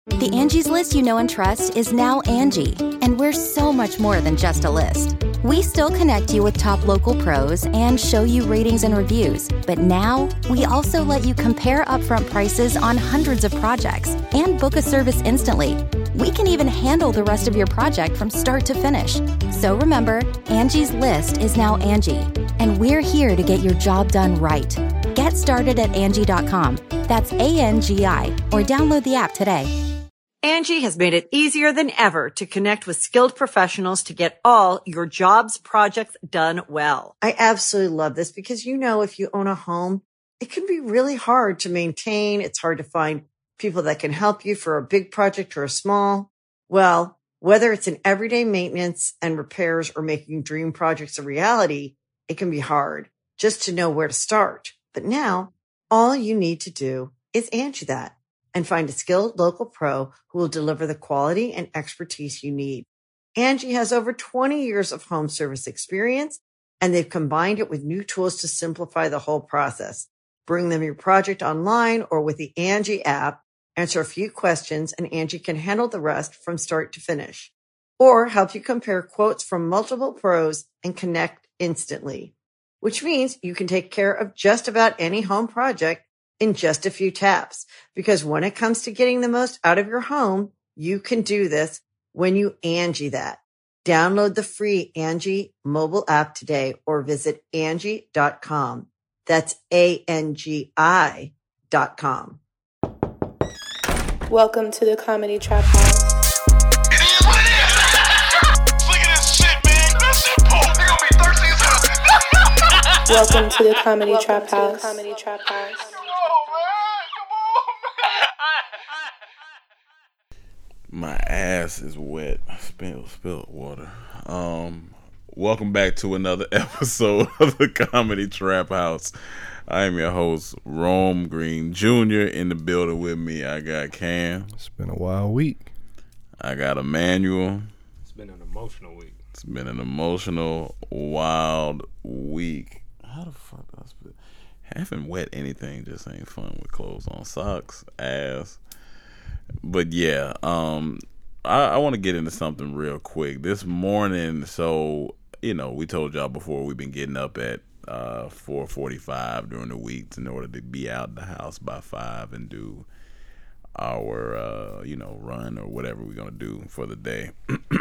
The Angie's List you know and trust is now Angie, and we're so much more than just a list. We still connect you with top local pros and show you ratings and reviews, but now we also let you compare upfront prices on hundreds of projects and book a service instantly. We can even handle the rest of your project from start to finish. So remember, Angie's List is now Angie, and we're here to get your job done right. Get started at Angie.com. That's ANGI, or download the app today. Angie has made it easier than ever to connect with skilled professionals to get all your jobs projects done well. I absolutely love this because, if you own a home, it can be really hard to maintain. It's hard to find people that can help you for a big project or a small. Well, whether it's in everyday maintenance and repairs or making dream projects a reality, it can be hard just to know where to start. But now all you need to do is Angie that and find a skilled local pro who will deliver the quality and expertise you need. Angie has over 20 years of home service experience, and they've combined it with new tools to simplify the whole process. Bring them your project online or with the Angie app, answer a few questions, and Angie can handle the rest from start to finish. Or help you compare quotes from multiple pros and connect instantly, which means you can take care of just about any home project in just a few taps. Because when it comes to getting the most out of your home, you can do this when you Angie that. Download the free Angie mobile app today or visit Angie.com. That's ANGI.com. Welcome to the Comedy Trap House. Welcome to the Comedy Trap House. My ass is wet. Spilled water. Welcome back to another episode of the Comedy Trap House. I am your host, Rome Green Jr. In the building with me, I got Cam. It's been a wild week. I got Emmanuel. It's been an emotional week. It's been an emotional, wild week. How the fuck do I spit? Having wet anything just ain't fun with clothes on. Socks, ass. But yeah, I want to get into something real quick. This morning, so, we told y'all before we've been getting up at 4:45 during the week in order to be out the house by 5 and do our, run or whatever we're going to do for the day.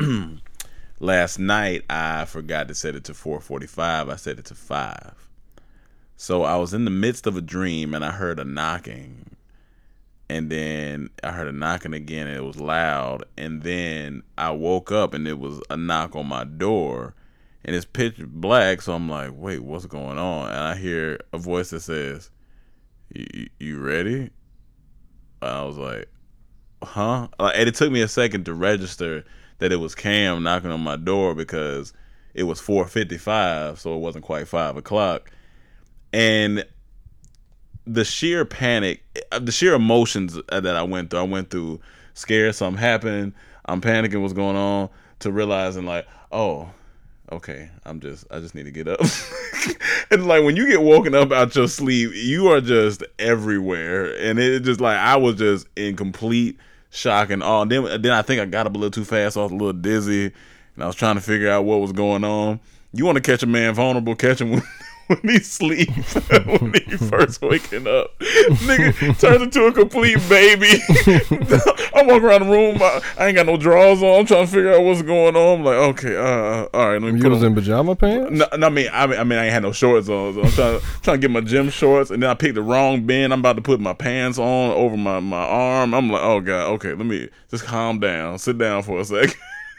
Last night, I forgot to set it to 4:45. I set it to 5. So I was in the midst of a dream and I heard a knocking. And then I heard a knocking again and it was loud. And then I woke up and it was a knock on my door. And it's pitch black. So I'm like, wait, what's going on? And I hear a voice that says, you ready? And I was like, huh? And it took me a second to register that it was Cam knocking on my door because it was 4:55, so it wasn't quite 5 o'clock. And the sheer panic, the sheer emotions that I went through, scared, something happened, I'm panicking what's going on, to realizing like, oh, okay, I just need to get up. And like when you get woken up out your sleep, you are just everywhere. And it just like, I was just in complete shock and awe. Then I think I got up a little too fast. So I was a little dizzy, and I was trying to figure out what was going on. You want to catch a man vulnerable, catch him when he sleep, when he first waking up. Nigga turns into a complete baby. I'm walking around the room. I ain't got no drawers on. I'm trying to figure out what's going on. I'm like, okay, all right. Let me you was in pajama pants? No, I mean, I ain't had no shorts on. So I'm trying to get my gym shorts, and then I picked the wrong bin. I'm about to put my pants on over my arm. I'm like, oh God, okay, let me just calm down. Sit down for a second.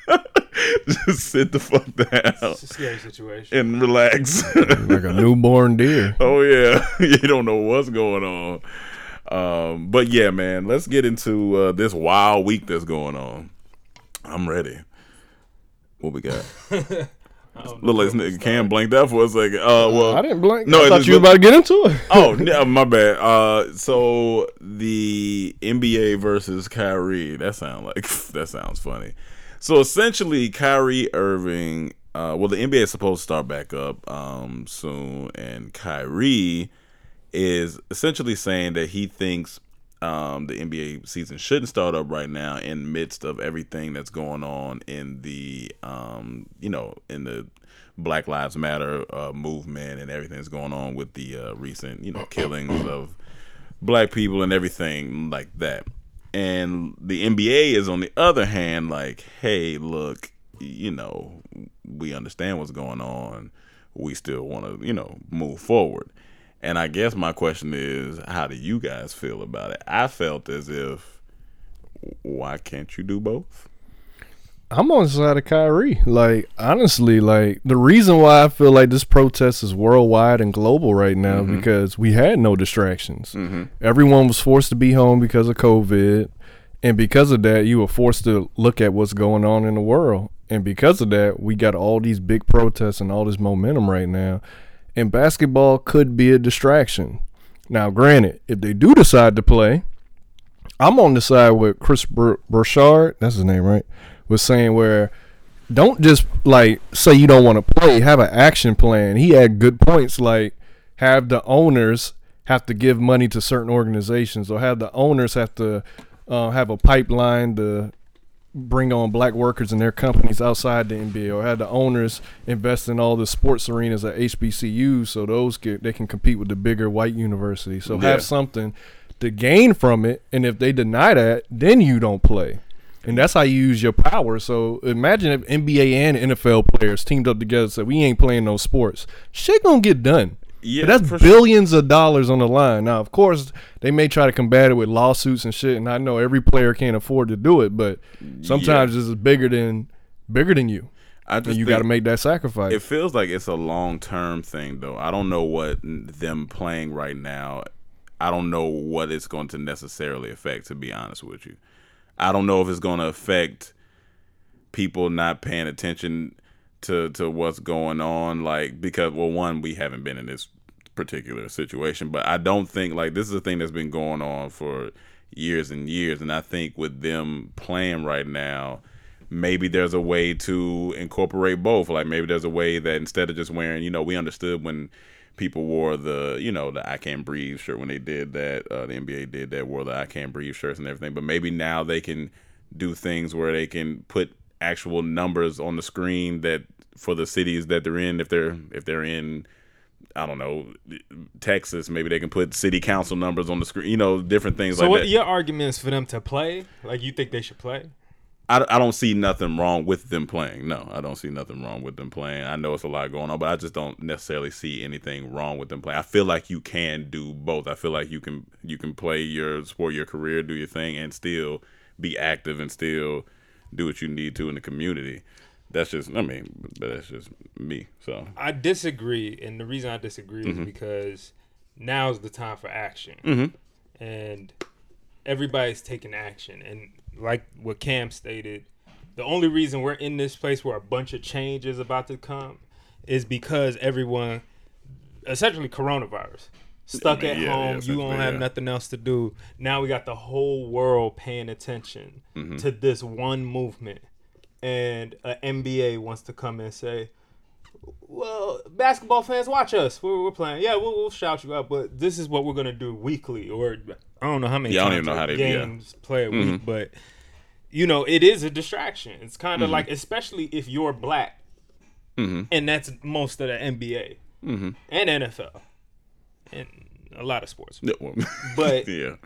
Just sit the fuck down. It's a scary situation. And relax. Like a newborn deer. Oh yeah. You don't know what's going on. But yeah, man, let's get into this wild week that's going on. I'm ready. What we got? Look like this nigga Cam blanked out for a second. Well, I didn't blank. No, I thought you were about to get into it. Oh, yeah, my bad. So the NBA versus Kyrie. That sounds funny. So essentially, Kyrie Irving. The NBA is supposed to start back up soon, and Kyrie is essentially saying that he thinks the NBA season shouldn't start up right now in the midst of everything that's going on in the in the Black Lives Matter movement and everything that's going on with the recent killings of black people and everything like that. And the NBA is on the other hand like, hey, look, we understand what's going on. We still want to move forward. And I guess my question is, how do you guys feel about it? I felt as if, why can't you do both? I'm on the side of Kyrie. Like, honestly, like, the reason why I feel like this protest is worldwide and global right now because we had no distractions. Everyone was forced to be home because of COVID. And because of that, you were forced to look at what's going on in the world. And because of that, we got all these big protests and all this momentum right now. And basketball could be a distraction. Now, granted, if they do decide to play, I'm on the side with Chris Burchard, that's his name, right? Was saying where don't just like say you don't want to play, have an action plan. He had good points like have the owners have to give money to certain organizations or have the owners have to have a pipeline to bring on black workers in their companies outside the NBA or have the owners invest in all the sports arenas at HBCUs so they can compete with the bigger white universities. So have something to gain from it, and if they deny that, then you don't play. And that's how you use your power. So imagine if NBA and NFL players teamed up together and said, we ain't playing no sports. Shit gonna get done. Yeah, but that's billions of dollars on the line. Now, of course, they may try to combat it with lawsuits and shit, and I know every player can't afford to do it, but sometimes this is bigger than you. And you got to make that sacrifice. It feels like it's a long-term thing, though. I don't know what them playing right now, I don't know what it's going to necessarily affect, to be honest with you. I don't know if it's going to affect people not paying attention to what's going on, like, because, well, one, we haven't been in this particular situation, but I don't think, like, this is a thing that's been going on for years and years, and I think with them playing right now, maybe there's a way to incorporate both. Like, maybe there's a way that instead of just wearing, we understood when people wore the, the I Can't Breathe shirt when they did that, the NBA did that, wore the I Can't Breathe shirts and everything, but maybe now they can do things where they can put actual numbers on the screen that for the cities that they're in. If they're in, I don't know, Texas, maybe they can put city council numbers on the screen, different things like that. So what your argument is for them to play? Like, you think they should play? I don't see nothing wrong with them playing. No, I don't see nothing wrong with them playing. I know it's a lot going on, but I just don't necessarily see anything wrong with them playing. I feel like you can do both. I feel like you can play your sport, your career, do your thing, and still be active and still do what you need to in the community. That's just, that's just me. So I disagree, and the reason I disagree is because now's the time for action, and everybody's taking action. And like what Cam stated, the only reason we're in this place where a bunch of change is about to come is because everyone, essentially coronavirus, stuck at home. You don't have nothing else to do. Now we got the whole world paying attention to this one movement. And an NBA wants to come and say, well, basketball fans, watch us. We're playing. Yeah, we'll shout you out, but this is what we're going to do weekly. Or I don't know how many games play a week, but, it is a distraction. It's kind of like, especially if you're black, and that's most of the NBA and NFL and a lot of sports. But,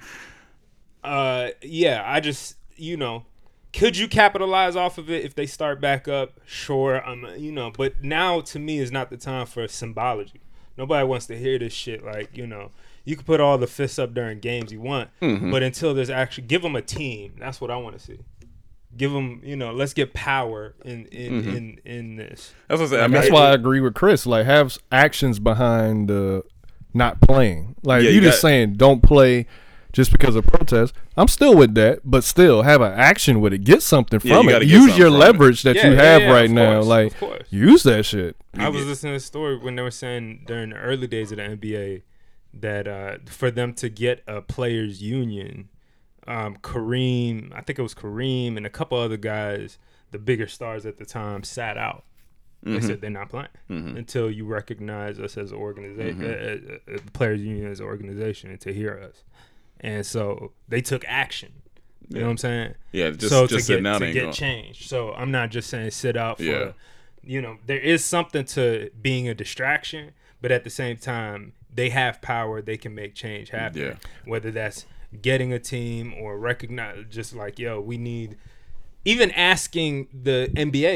I just, could you capitalize off of it if they start back up? Sure, but now to me is not the time for symbology. Nobody wants to hear this shit. Like, you can put all the fists up during games you want, but until there's actually, give them a team. That's what I want to see. Give them, let's get power in this. That's what I'm saying. That's why I agree with Chris. Like, have actions behind not playing. Like, you just saying don't play just because of protest. I'm still with that, but still have an action with it. Get something from it. Use your leverage that you have right now. Like, use that shit. I was listening to a story when they were saying during the early days of the NBA that for them to get a players union, Kareem, I think it was Kareem and a couple other guys, the bigger stars at the time, sat out. They said they're not playing until you recognize us as an organization, players union as an organization, and to hear us. and so they took action. You know what I'm saying? Yeah, just to get get change. So I'm not just saying sit out for, there is something to being a distraction, but at the same time, they have power. They can make change happen. Yeah. Whether that's getting a team or recognize, just like, yo, we need, even asking the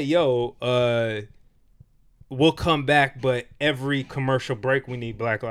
NBA, we'll come back, but every commercial break we need Black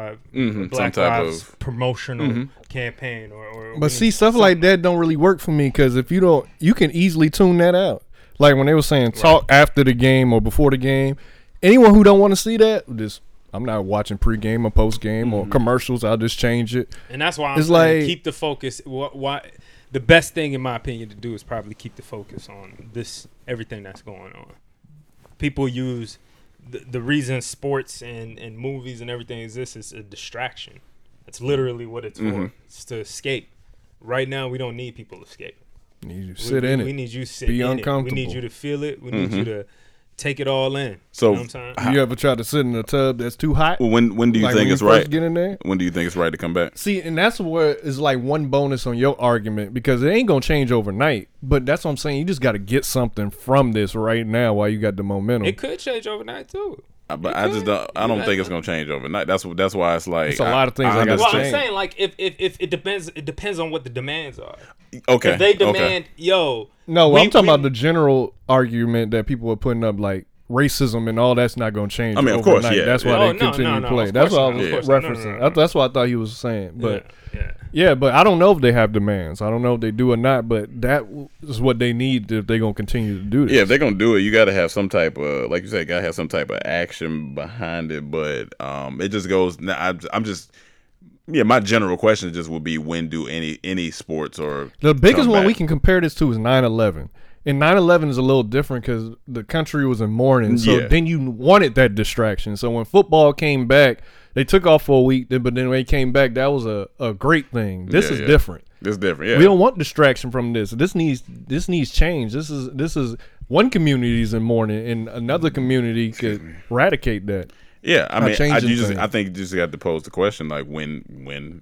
Lives promotional campaign or But see, stuff like that don't really work for me, because if you don't, you can easily tune that out. Like when they were saying talk after the game or before the game, anyone who don't want to see that, just I'm not watching pregame or postgame or commercials. I'll just change it. And that's why I'm saying keep the focus. Why the best thing, in my opinion, to do is probably keep the focus on everything that's going on. People use the reason sports and movies and everything exists is a distraction. That's literally what it's for. It's to escape. Right now, we don't need people to escape. We need you to sit in it. We need you to sit Be in uncomfortable. it. We need you to feel it. We need you to take it all in. So, you know what I'm saying? You ever try to sit in a tub that's too hot? Well, when do you Like think when it's you first right? Get in there? When do you think it's right to come back? See, and that's where is like one bonus on your argument, because it ain't gonna change overnight. But that's what I'm saying. You just got to get something from this right now while you got the momentum. It could change overnight too. But I just don't. I don't think it's gonna change overnight. That's why it's like It's a lot of things I gotta Well, change. I'm saying, like, if it depends on what the demands are. Okay. If they demand, yo, No, I'm talking about the general argument that people are putting up, like racism and all that's not going to change. I mean, of overnight. course, yeah. That's why Oh, they no, continue no, to no, play. of That's course what I not, was of course not. referencing. No. That's what I thought he was saying. But yeah. yeah, but I don't know if they have demands. I don't know if they do or not. But that is what they need if they're going to continue to do this. Yeah, if they're gonna do it, you got to have some type of, like you said, got to have some type of action behind it. But it just goes. I'm just. Yeah, my general question just would be, when do any sports or The biggest come one back? we can compare this to is 9/11. And 9/11 is a little different because the country was in mourning. So Yeah. then you wanted that distraction. So when football came back, they took off for a week. But then when they came back, that was a great thing. This is different. This is different. Yeah, We don't want distraction from this. This needs change. This is one community's in mourning, and another community could eradicate that. Yeah, I mean, changing I things. think you just got to pose the question, like, when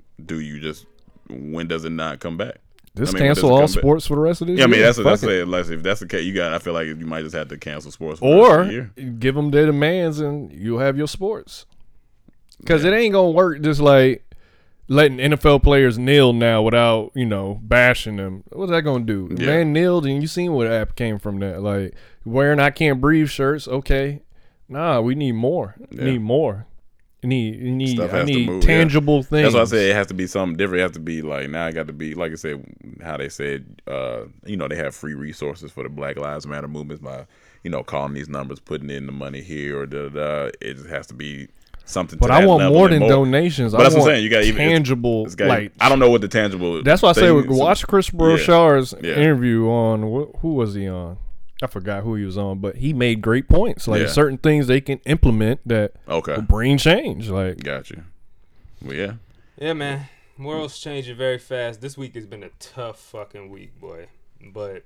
does it not come back? Just I mean, when does cancel it all come back? sports for the rest of this Yeah, I mean, year. that's Fuck it. it. Unless if that's the case, I feel like you might just have to cancel sports for the rest Or of the year. give them their demands and you'll have your sports. Because it ain't going to work just like letting NFL players kneel now without, bashing them. What's that going to do? The man kneeled, and you seen what app came from that. Like, wearing I Can't Breathe shirts, okay. Nah, we need more. We need more. I need Stuff has to move, tangible things. That's why I said it has to be something different. It has to be like, now it got to be, like I said, how they said, they have free resources for the Black Lives Matter movements by, calling these numbers, putting in the money here or da-da-da. It just has to be something. But to I that want level more and than donations. But I that's what I'm want saying. You got even tangible. Like, I don't know what the tangible. that's why I say thing- watch Chris Brochard's Yeah. interview on who was he on? I forgot who he was on, but he made great points. Like certain things they can implement that will bring change. Like, got you. Well, yeah. Yeah, man. World's changing very fast. This week has been a tough fucking week, boy. But,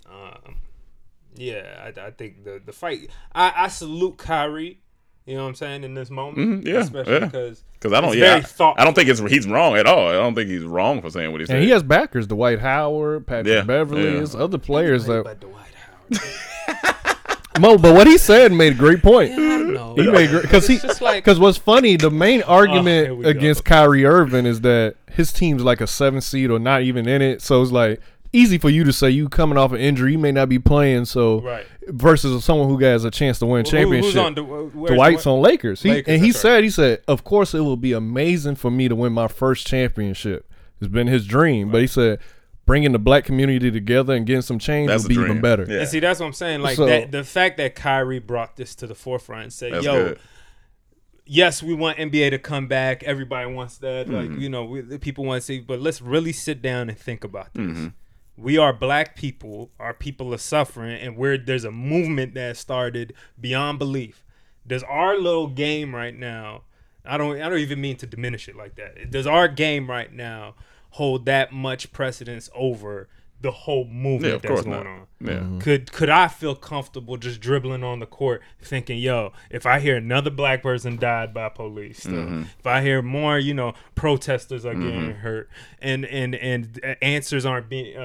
I think the fight. I salute Kyrie. You know what I'm saying, in this moment, especially because I don't think he's wrong at all. I don't think he's wrong for saying what he said. and he has backers: Dwight Howard, Patrick Beverly, there's other players that. But Dwight Howard. Mo, but what he said made a great point. I don't know. He made because what's funny, the main here argument we against Kyrie Irving is that his team's like a 7th seed or not even in it. So it's like easy for you to say you coming off an injury, you may not be playing. So versus someone who has a chance to win championship. Who's on Dwight's on Lakers. He Lakers, said, of course it will be amazing for me to win my first championship. It's been his dream, but he said, bringing the black community together and getting some change would be even better. Yeah. And see, that's what I'm saying. Like, the fact that Kyrie brought this to the forefront and said, good. Yes, we want NBA to come back. Everybody wants that. Like, people want to see, but let's really sit down and think about this. We are black people. Our people are suffering, and there's a movement that started beyond belief. Does our little game right now, I don't even mean to diminish it like that. Does our game right now hold that much precedence over the whole movement that's going on? Yeah. Could I feel comfortable just dribbling on the court thinking, yo, if I hear another black person died by police, if I hear more, protesters are getting hurt and answers aren't being,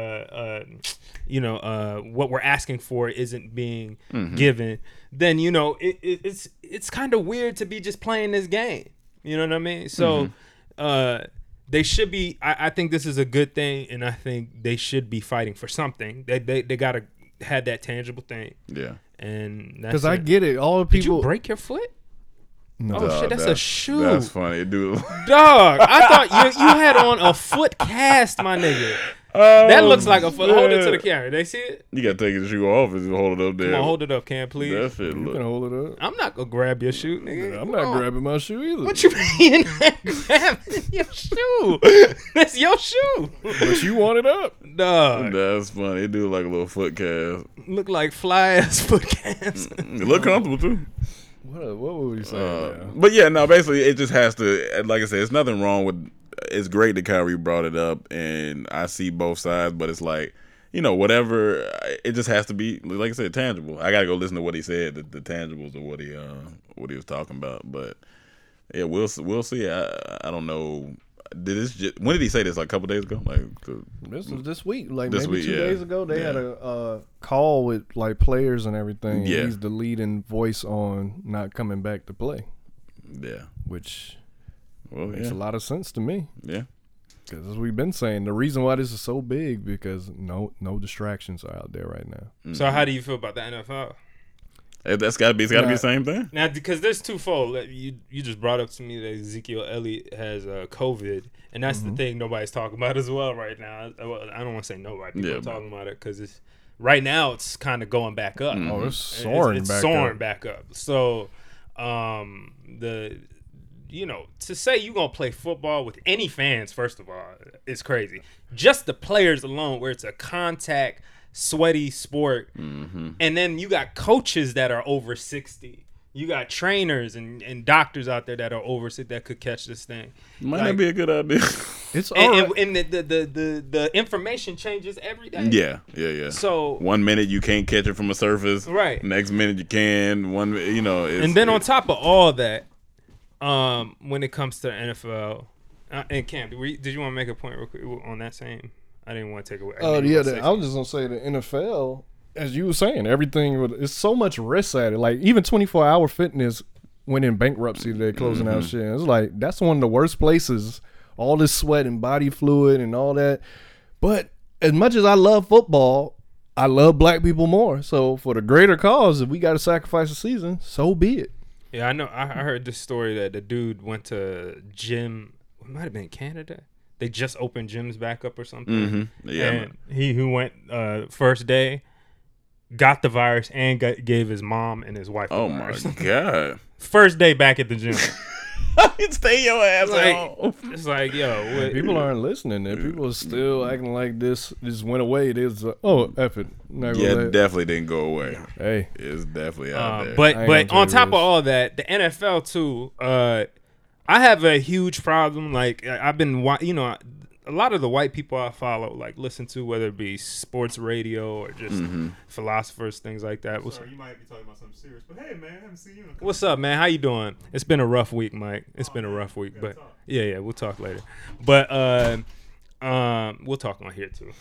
what we're asking for isn't being given, then, it's kind of weird to be just playing this game. You know what I mean? So, they should be. I think this is a good thing, and I think they should be fighting for something. They gotta have that tangible thing. Yeah, and because I get it. All the people. Did you break your foot? No. Oh shit, that's a shoe. That's funny, dude. Dog, I thought you had on a foot cast, my nigga. That looks like a foot. Hold it to the camera. They see it? You gotta take your shoe off and just hold it up there. Come on, hold it up, Cam, please. That shit You look. can hold it up. I'm not gonna grab your shoe, nigga. I'm not grabbing my shoe either. What you mean? Grabbing your shoe? That's your shoe. But you want it up. Dog. That's funny. It do like a little foot cast. Look like fly ass foot calves. It look comfortable too. What were we saying? But yeah, no. Basically, it just has to. Like I said, it's nothing wrong with. It's great that Kyrie brought it up, and I see both sides. But it's like, whatever. It just has to be, like I said, tangible. I gotta go listen to what he said, the tangibles of what he was talking about. But yeah, we'll see. I don't know. When did he say this? Like a couple days ago? This was this week. Like this maybe week, 2 days ago, they had a call with like players and everything. Yeah. He's the leading voice on not coming back to play. Yeah. Which makes a lot of sense to me. Yeah. Because as we've been saying, the reason why this is so big because no distractions are out there right now. So how do you feel about the NFL? That's gotta be. It's gotta be the same thing. Now, because there's twofold. You just brought up to me that Ezekiel Elliott has COVID, and that's the thing nobody's talking about as well right now. I don't want to say nobody. People are talking about it because right now it's kind of going back up. Oh, it's soaring back up. So, to say you're going to play football with any fans, first of all, is crazy. Just the players alone, where it's a contact, sweaty sport. And then you got coaches that are over 60. You got trainers and doctors out there that are over 60 that could catch this thing. Might not be a good idea. It's all right. And the information changes every day. Yeah. So 1 minute you can't catch it from a surface. Right. Next minute you can. And then on top of all that, when it comes to the NFL, and Cam, did you want to make a point real quick on that same? I didn't want to take away. I was just gonna say the NFL, as you were saying, everything it's so much risk at it. Like even 24-hour fitness went in bankruptcy today, closing out shit. It's like that's one of the worst places. All this sweat and body fluid and all that. But as much as I love football, I love black people more. So for the greater cause, if we got to sacrifice a season, so be it. Yeah, I know. I heard this story that the dude went to gym. It might have been Canada. They just opened gyms back up or something. Yeah, and he who went first day got the virus and gave his mom and his wife the virus. Oh my god! First day back at the gym. Stay your ass home. It's like, yo, people aren't listening. And people are still acting like this just went away. It is F it. It definitely didn't go away. Hey, it's definitely out there. But on top of all that, the NFL too. I have a huge problem. Like I've been, a lot of the white people I follow, like listen to, whether it be sports radio or just philosophers, things like that. Sorry, you might be talking about something serious, but hey, man, I haven't seen you in a couple What's up, man? How you doing? It's been a rough week, Mike. It's been a rough week, but yeah, we'll talk later. But we'll talk on here too.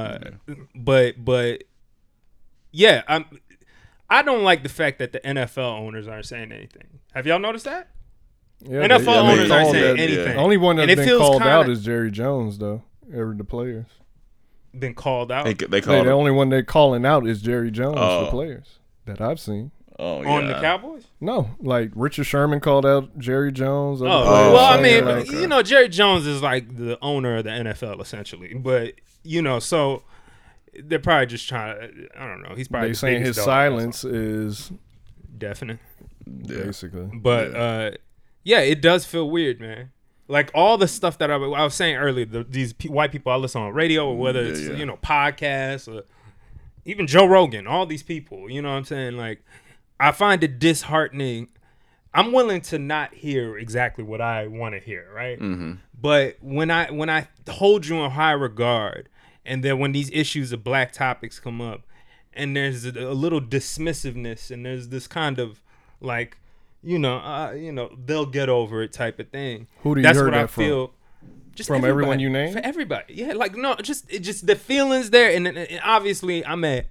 But yeah, I don't like the fact that the NFL owners aren't saying anything. Have y'all noticed that? Yeah, NFL owners aren't saying anything. The only one that's been called out is Jerry Jones, though. The players been called out. The only one they're calling out is Jerry Jones. The players that I've seen. On the Cowboys? No, like Richard Sherman called out Jerry Jones. Well, I mean, Jerry Jones is like the owner of the NFL essentially, but so they're probably just trying to. I don't know. He's probably saying his silence is definite, basically. But yeah, it does feel weird, man. Like all the stuff that I was saying earlier, these white people I listen on radio, or whether it's podcasts or even Joe Rogan, all these people, you know what I'm saying? Like, I find it disheartening. I'm willing to not hear exactly what I want to hear, right? But when I hold you in high regard And then when these issues of black topics come up, and there's a little dismissiveness, and there's this kind of like, they'll get over it type of thing. Who do you That's heard what that I feel. Just from everybody. everyone you named? For everybody. Yeah, like, no, just the feelings there. And obviously I'm at,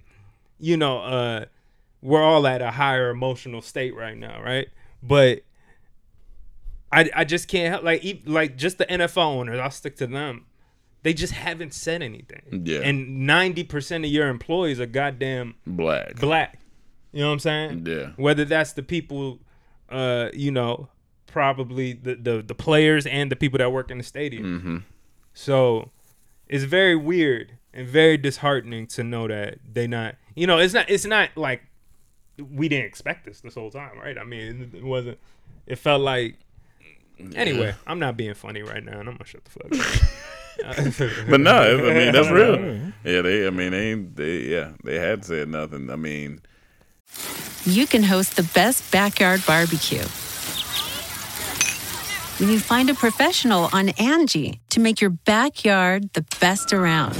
we're all at a higher emotional state right now, right? But I just can't help, like just the NFL owners, I'll stick to them. They just haven't said anything. Yeah. And 90% of your employees are goddamn Black. You know what I'm saying? Yeah. Whether that's the people, probably the players and the people that work in the stadium. Mm-hmm. So it's very weird and very disheartening to know that they not, it's not like we didn't expect this whole time, right? I mean, it felt like, anyway, I'm not being funny right now, and I'm gonna shut the fuck up. But no, I mean, that's real. Yeah, they had said nothing. I mean, You can host the best backyard barbecue when you find a professional on Angie to make your backyard the best around.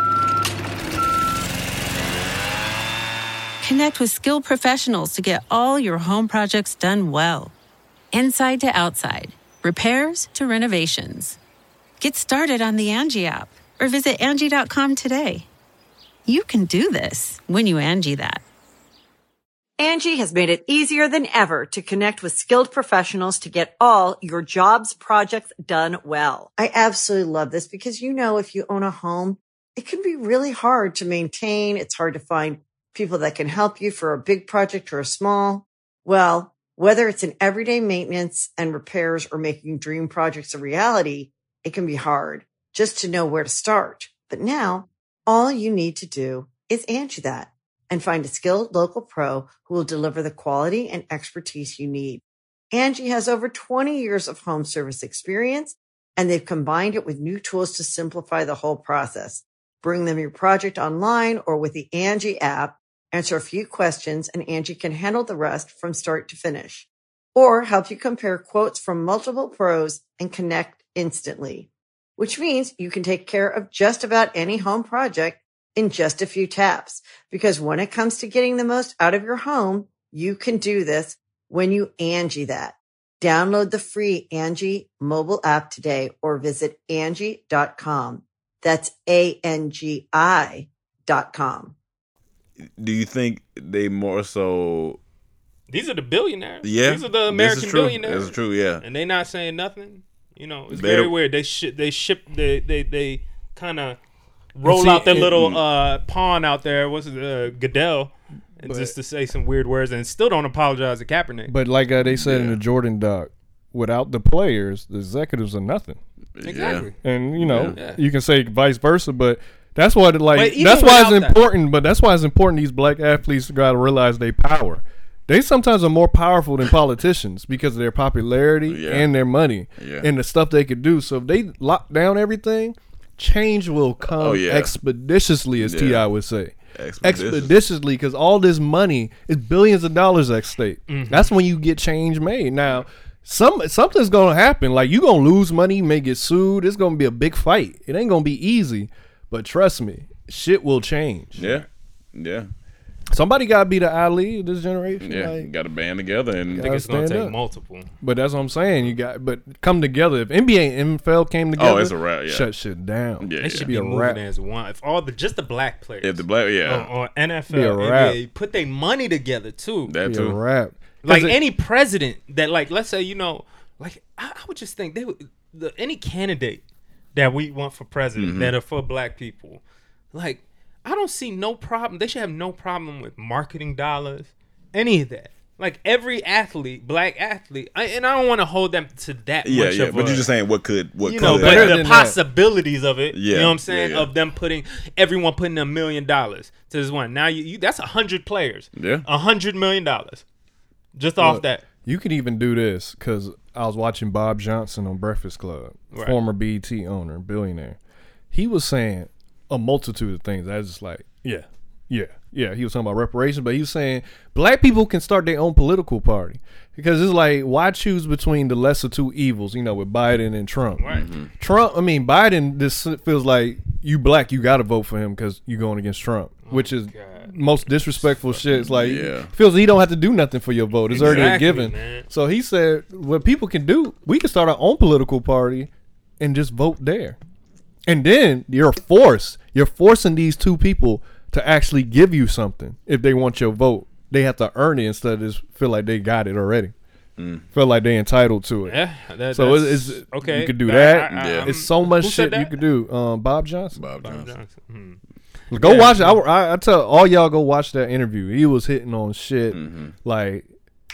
Connect with skilled professionals to get all your home projects done well. Inside to outside, repairs to renovations. Get started on the Angie app or visit Angie.com today. You can do this when you Angie that. Angie has made it easier than ever to connect with skilled professionals to get all your jobs projects done well. I absolutely love this because, if you own a home, it can be really hard to maintain. It's hard to find people that can help you for a big project or a small. Well, whether it's in everyday maintenance and repairs or making dream projects a reality, it can be hard just to know where to start. But now all you need to do is Angie that and find a skilled local pro who will deliver the quality and expertise you need. Angie has over 20 years of home service experience, and they've combined it with new tools to simplify the whole process. Bring them your project online or with the Angie app, answer a few questions, and Angie can handle the rest from start to finish. Or help you compare quotes from multiple pros and connect instantly, which means you can take care of just about any home project in just a few taps. Because when it comes to getting the most out of your home, you can do this when you Angie that. Download the free Angie mobile app today or visit Angie.com. That's ANGI.com. do you think they more so? These are the billionaires. Yeah, these are the American billionaires. That's true. Yeah, and they not saying nothing. It's very weird. They kind of roll out their little pawn out there. What's it, Goodell, just to say some weird words, and still don't apologize to Kaepernick. But like they said in the Jordan doc, without the players, the executives are nothing. Exactly. And you can say vice versa, but that's what that's why it's important. But that's why it's important. These black athletes got to realize their power. They sometimes are more powerful than politicians because of their popularity and their money and the stuff they could do. So if they lock down everything, change will come expeditiously, as T.I. would say. Expeditiously, because all this money is billions of dollars at stake. Mm-hmm. That's when you get change made. Now, something's going to happen. Like, you're going to lose money, you may get sued. It's going to be a big fight. It ain't going to be easy. But trust me, shit will change. Yeah. Yeah. Somebody got to be the Ali of this generation. Yeah, got to band together, and I think it's going to take multiple. But that's what I'm saying. But come together. If NBA and NFL came together, it's a wrap. Yeah. Shut shit down. Yeah, it should be a wrap as one. If just the black players, the black, or NFL, NBA, put their money together too. That too. A wrap. Like any president that, like, let's say, I would just think any candidate that we want for president that are for black people, like, I don't see no problem. They should have no problem with marketing dollars, any of that. Like, every athlete, black athlete, and I don't want to hold them to that much. Yeah, but you're just saying what could, but the possibilities of it. Yeah, you know what I'm saying? Of them everyone putting $1 million to this one. Now that's 100 players. Yeah, $100 million, just off that. You could even do this because I was watching Bob Johnson on Breakfast Club, former BET owner, billionaire. He was saying a multitude of things. I was just like, yeah. He was talking about reparations, but he was saying black people can start their own political party because it's like, why choose between the lesser two evils? With Biden and Trump. Right. Mm-hmm. Biden. This feels like you black, you got to vote for him because you're going against Trump, which is most disrespectful shit. It's like, feels he don't have to do nothing for your vote. It's already a given. Man. So he said, what people can do, we can start our own political party and just vote there. And then you're forcing these two people to actually give you something if they want your vote. They have to earn it instead of just feel like they got it already. Feel like they're entitled to it. Yeah, so it's okay. You could do that. It's so much shit you could do. Bob Johnson. Bob Johnson. Go watch it. I tell all y'all, go watch that interview. He was hitting on shit like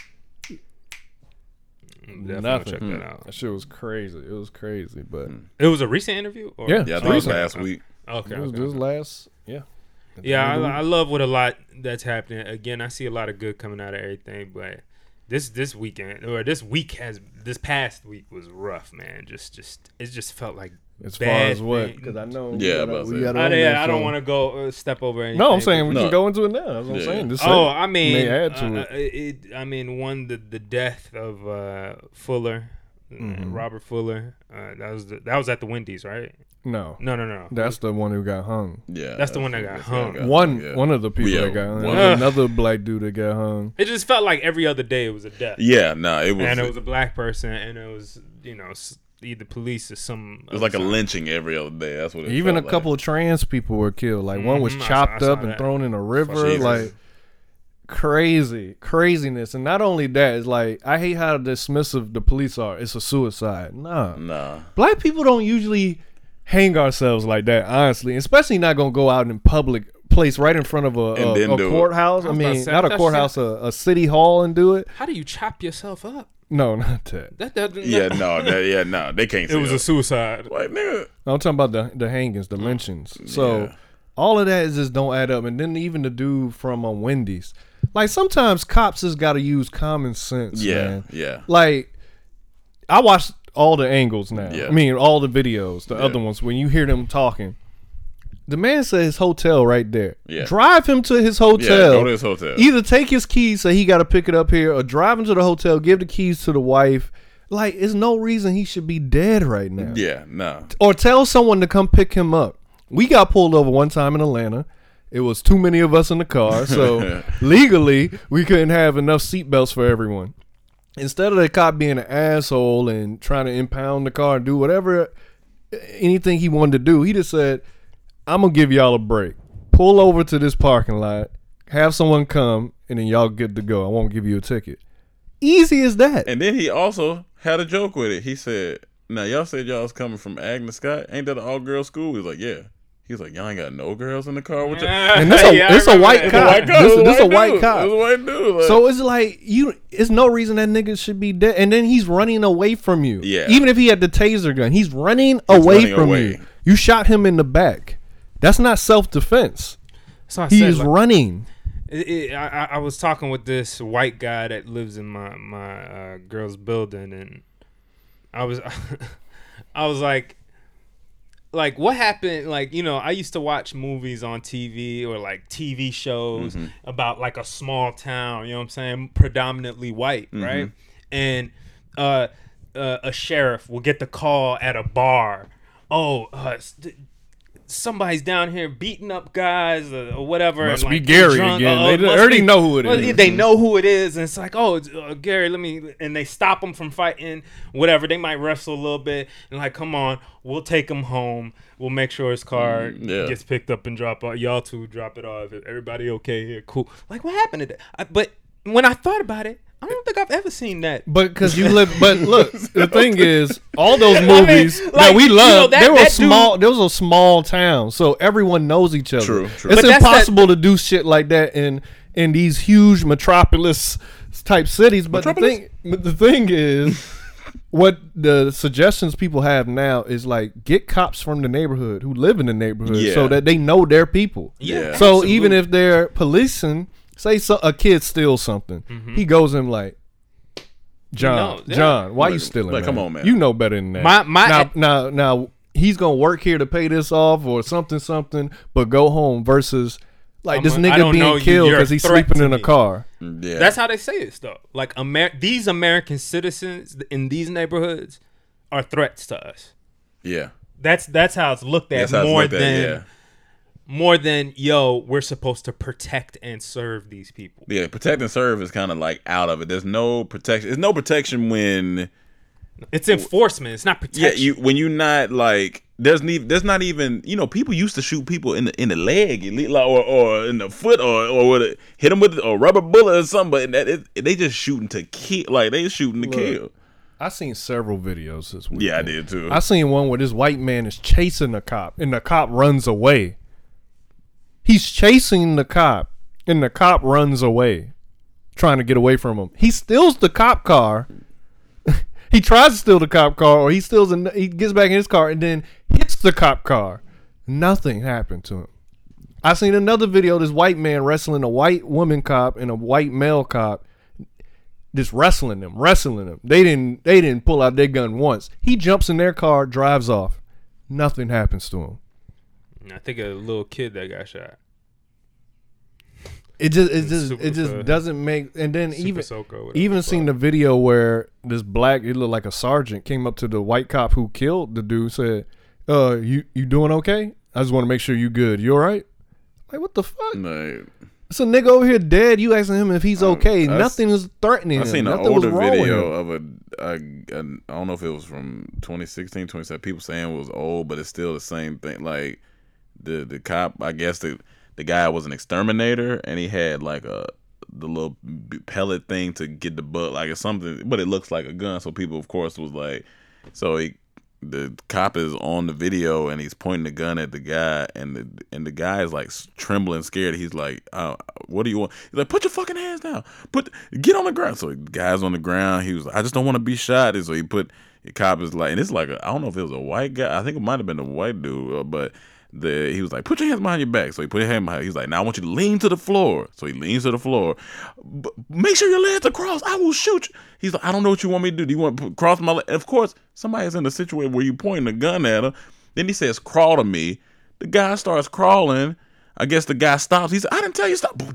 nothing. Check that out. That shit was crazy. It was crazy, but it was a recent interview. Or? Yeah, it was last week. Okay, it was last. Yeah. Yeah, I love what a lot that's happening. Again, I see a lot of good coming out of everything, but this weekend or this past week was rough, man. It just felt like as far as what? Because I know. Yeah, I don't want to go step over anything. No, I'm saying we can go into it now. That's what I'm saying. Just I mean, may add to it. The death of Fuller, Robert Fuller. That was at the Wendy's, right? No. That's the one who got hung. Yeah, that's the one that got hung. One of the people that got hung. Another black dude that got hung. It just felt like every other day it was a death. Yeah, no, it was. And it was a black person, and it was either police or some. It was like a lynching every other day. That's what it even felt a couple of trans people were killed. Like one was chopped up and thrown in a river. Like craziness. And not only that, it's like I hate how dismissive the police are. It's a suicide. Nah. Black people don't usually hang ourselves like that, honestly, especially not gonna go out in public place right in front of a courthourhouse. I mean, not a courthouse, a city hall, and do it. How do you chop yourself up? No, not that. No, they can't. It was a suicide. Like nigga, I'm talking about the hangings, the lynchings. So all of that just don't add up. And then even the dude from Wendy's, like sometimes cops just got to use common sense. Man. Like I watched all the angles now. I mean, all the videos, the other ones, when you hear them talking. The man said his hotel right there. Drive him to his hotel. Go to his hotel. Either take his keys so he got to pick it up here or drive him to the hotel, give the keys to the wife. Like, there's no reason he should be dead right now. Yeah, no. Or tell someone to come pick him up. We got pulled over one time in Atlanta. It was too many of us in the car. So legally, we couldn't have enough seatbelts for everyone. Instead of the cop being an asshole and trying to impound the car and do whatever, anything he wanted to do, he just said, I'm going to give y'all a break. Pull over to this parking lot, have someone come, and then y'all good to go. I won't give you a ticket. Easy as that. And then he also had a joke with it. He said, now y'all said y'all was coming from Agnes Scott. Ain't that an all-girl school? He was like, yeah. He was like, y'all ain't got no girls in the car with you. And this a white cop. This a white cop. This a white dude. Like, so it's like, it's no reason that nigga should be dead. And then he's running away from you. Yeah. Even if he had the taser gun, he's running away from you. You shot him in the back. That's not self-defense. He is running. I was talking with this white guy that lives in my girl's building, and I was like, what happened? Like, I used to watch movies on TV or like TV shows about like a small town, you know what I'm saying? Predominantly white, right? And a sheriff will get the call at a bar. Somebody's down here beating up guys or whatever. Must be Gary again. They already know who it is. They know who it is, and it's like, it's Gary. And they stop him from fighting. Whatever. They might wrestle a little bit, and like, come on, we'll take him home. We'll make sure his car gets picked up and drop off. Y'all two drop it off. Everybody okay here? Cool. Like, what happened to that? But when I thought about it, I don't think I've ever seen that. But because you live, but look, the thing is, all those movies that we love, there was a small town, so everyone knows each other. True. It's impossible to do shit like that in these huge metropolis type cities. But the thing is, what the suggestions people have now is like, get cops from the neighborhood who live in the neighborhood so that they know their people. Yeah. So even if they're policing. Say a kid steals something, he goes in like, John, why you stealing? Like, come on, man. You know better than that. Now he's gonna work here to pay this off or something, but go home versus like this nigga being killed because he's sleeping in a car. Yeah. That's how they say it, though. Like these American citizens in these neighborhoods are threats to us. Yeah. That's how it's looked at more than yo, we're supposed to protect and serve these people. Yeah, protect and serve is kind of like out of it. There's no protection. There's no protection when it's enforcement. It's not protection. Yeah, when you're not like there's not even people used to shoot people in the leg or in the foot or hit them with a rubber bullet or something. But they just shooting to kill. Like they shooting to kill. I seen several videos this week. Yeah, I did too. I seen one where this white man is chasing the cop and the cop runs away. He's chasing the cop, and the cop runs away, trying to get away from him. He steals the cop car. He tries to steal the cop car, or he gets back in his car and then hits the cop car. Nothing happened to him. I seen another video of this white man wrestling a white woman cop and a white male cop, just wrestling them. They didn't pull out their gun once. He jumps in their car, drives off. Nothing happens to him. I think a little kid that got shot. It just doesn't make. And then even seen the video where this black, it looked like a sergeant, came up to the white cop who killed the dude, said, you doing okay? I just want to make sure you good. You all right? Like, what the fuck? No. It's a nigga over here dead. You asking him if he's okay. Nothing is threatening him. I seen an older video of I don't know if it was from 2016, 2017. People saying it was old, but it's still the same thing. Like the cop, I guess the guy was an exterminator, and he had like the little pellet thing to get the butt, like it's something, but it looks like a gun. So people, of course, was like, the cop is on the video and he's pointing the gun at the guy, and the guy is like trembling, scared. He's like, "What do you want?" He's like, "Put your fucking hands down. Get on the ground." So the guy's on the ground. He was like, "I just don't want to be shot." And so the cop is like, and it's like I don't know if it was a white guy. I think it might have been a white dude, but he was like, "Put your hands behind your back." So he put his hand behind. He's like, "Now I want you to lean to the floor." So he leans to the floor. Make sure your legs are crossed. I will shoot you. He's like, "I don't know what you want me to do. Do you want to cross my leg?" And of course, somebody's in a situation where you pointing a gun at him. Then he says, "Crawl to me." The guy starts crawling. I guess the guy stops. He said, "I didn't tell you to stop."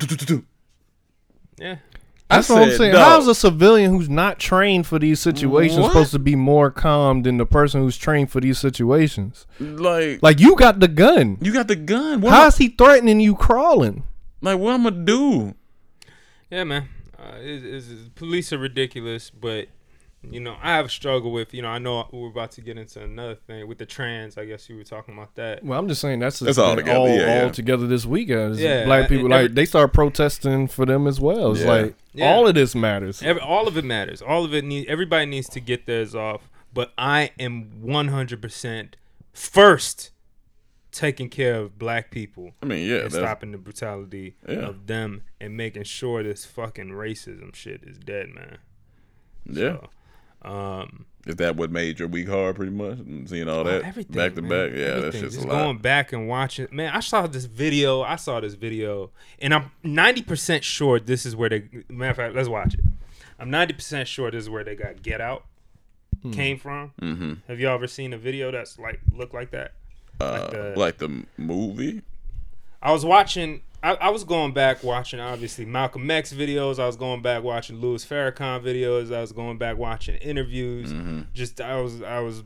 Yeah. That's what I'm saying. How's a civilian who's not trained for these situations supposed to be more calm than the person who's trained for these situations? Like you got the gun. You got the gun. How's he threatening you crawling? Like, what I'm gonna do? Yeah, man. Police are ridiculous, but I have a struggle with. I know we're about to get into another thing with the trans. I guess you were talking about that. Well, I'm just saying that's all together. All together this weekend. Black people they start protesting for them as well. It's like all of this matters. All of it matters. All of it everybody needs to get theirs off. But I am 100% first taking care of black people. I mean, yeah, and stopping the brutality of them and making sure this fucking racism shit is dead, man. Yeah. So, is that what made your week hard, pretty much? Seeing all that everything, back to back? Yeah, everything. that's just a lot. Going going back and watching. Man, I saw this video, and I'm 90% sure this is where they. Matter of fact, let's watch it. I'm 90% sure this is where they got Get Out came from. Mm-hmm. Have you ever seen a video that's look like that? Like the movie? I was watching. I was going back watching obviously Malcolm X videos. I was going back watching Louis Farrakhan videos. I was going back watching interviews. Mm-hmm. I was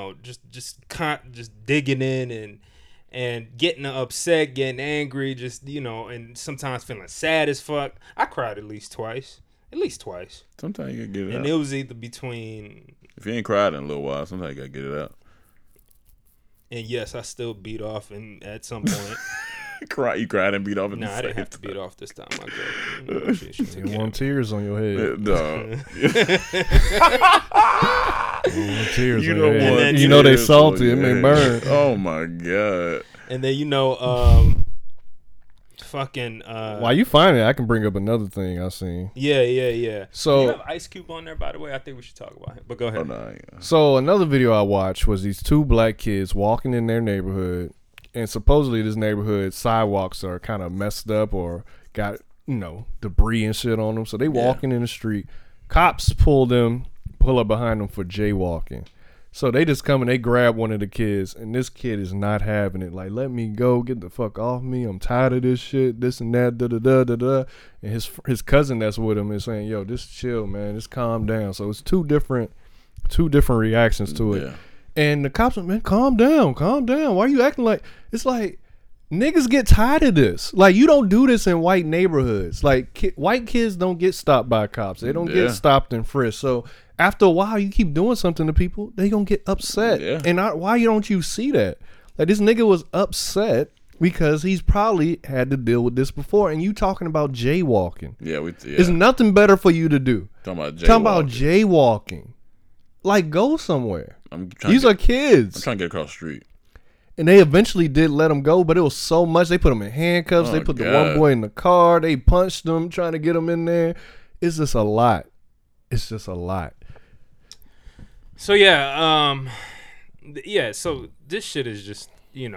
just digging in and getting upset, getting angry, and sometimes feeling sad as fuck. I cried at least twice. Sometimes you gotta get it out. And it was either between. If you ain't cried in a little while, sometimes you gotta get it out. And yes, I still beat off, and at some point. You cried and beat off. No, I didn't have to beat off this time. My girl, she you want tears on your head. No. Tears. You don't want. You know they salty. It may burn. Oh my god. And then fucking. While you find it, I can bring up another thing I seen. Yeah. So you have Ice Cube on there, by the way. I think we should talk about him. But go ahead. Oh, no, yeah. So another video I watched was these two black kids walking in their neighborhood. And supposedly this neighborhood sidewalks are kind of messed up or got, debris and shit on them. So they walking in the street. Cops pull up behind them for jaywalking. So they just come and they grab one of the kids. And this kid is not having it. Like, let me go. Get the fuck off me. I'm tired of this shit. This and that. Da-da-da-da-da. And his cousin that's with him is saying, yo, just chill, man. Just calm down. So it's two different reactions to it. Yeah. And the cops, man, calm down. Why are you acting like? It's like niggas get tired of this. Like, you don't do this in white neighborhoods. Like, white kids don't get stopped by cops. They don't get stopped and frisked. So after a while, you keep doing something to people, they gonna get upset. Yeah. And why don't you see that? Like, this nigga was upset because he's probably had to deal with this before. And you talking about jaywalking. Yeah. There's nothing better for you to do. Talking about jaywalking. Like, go somewhere. These are kids. I'm trying to get across the street. And they eventually did let him go, but it was so much. They put him in handcuffs. They put the one boy in the car. They punched him, trying to get him in there. It's just a lot. So yeah, so this shit is just,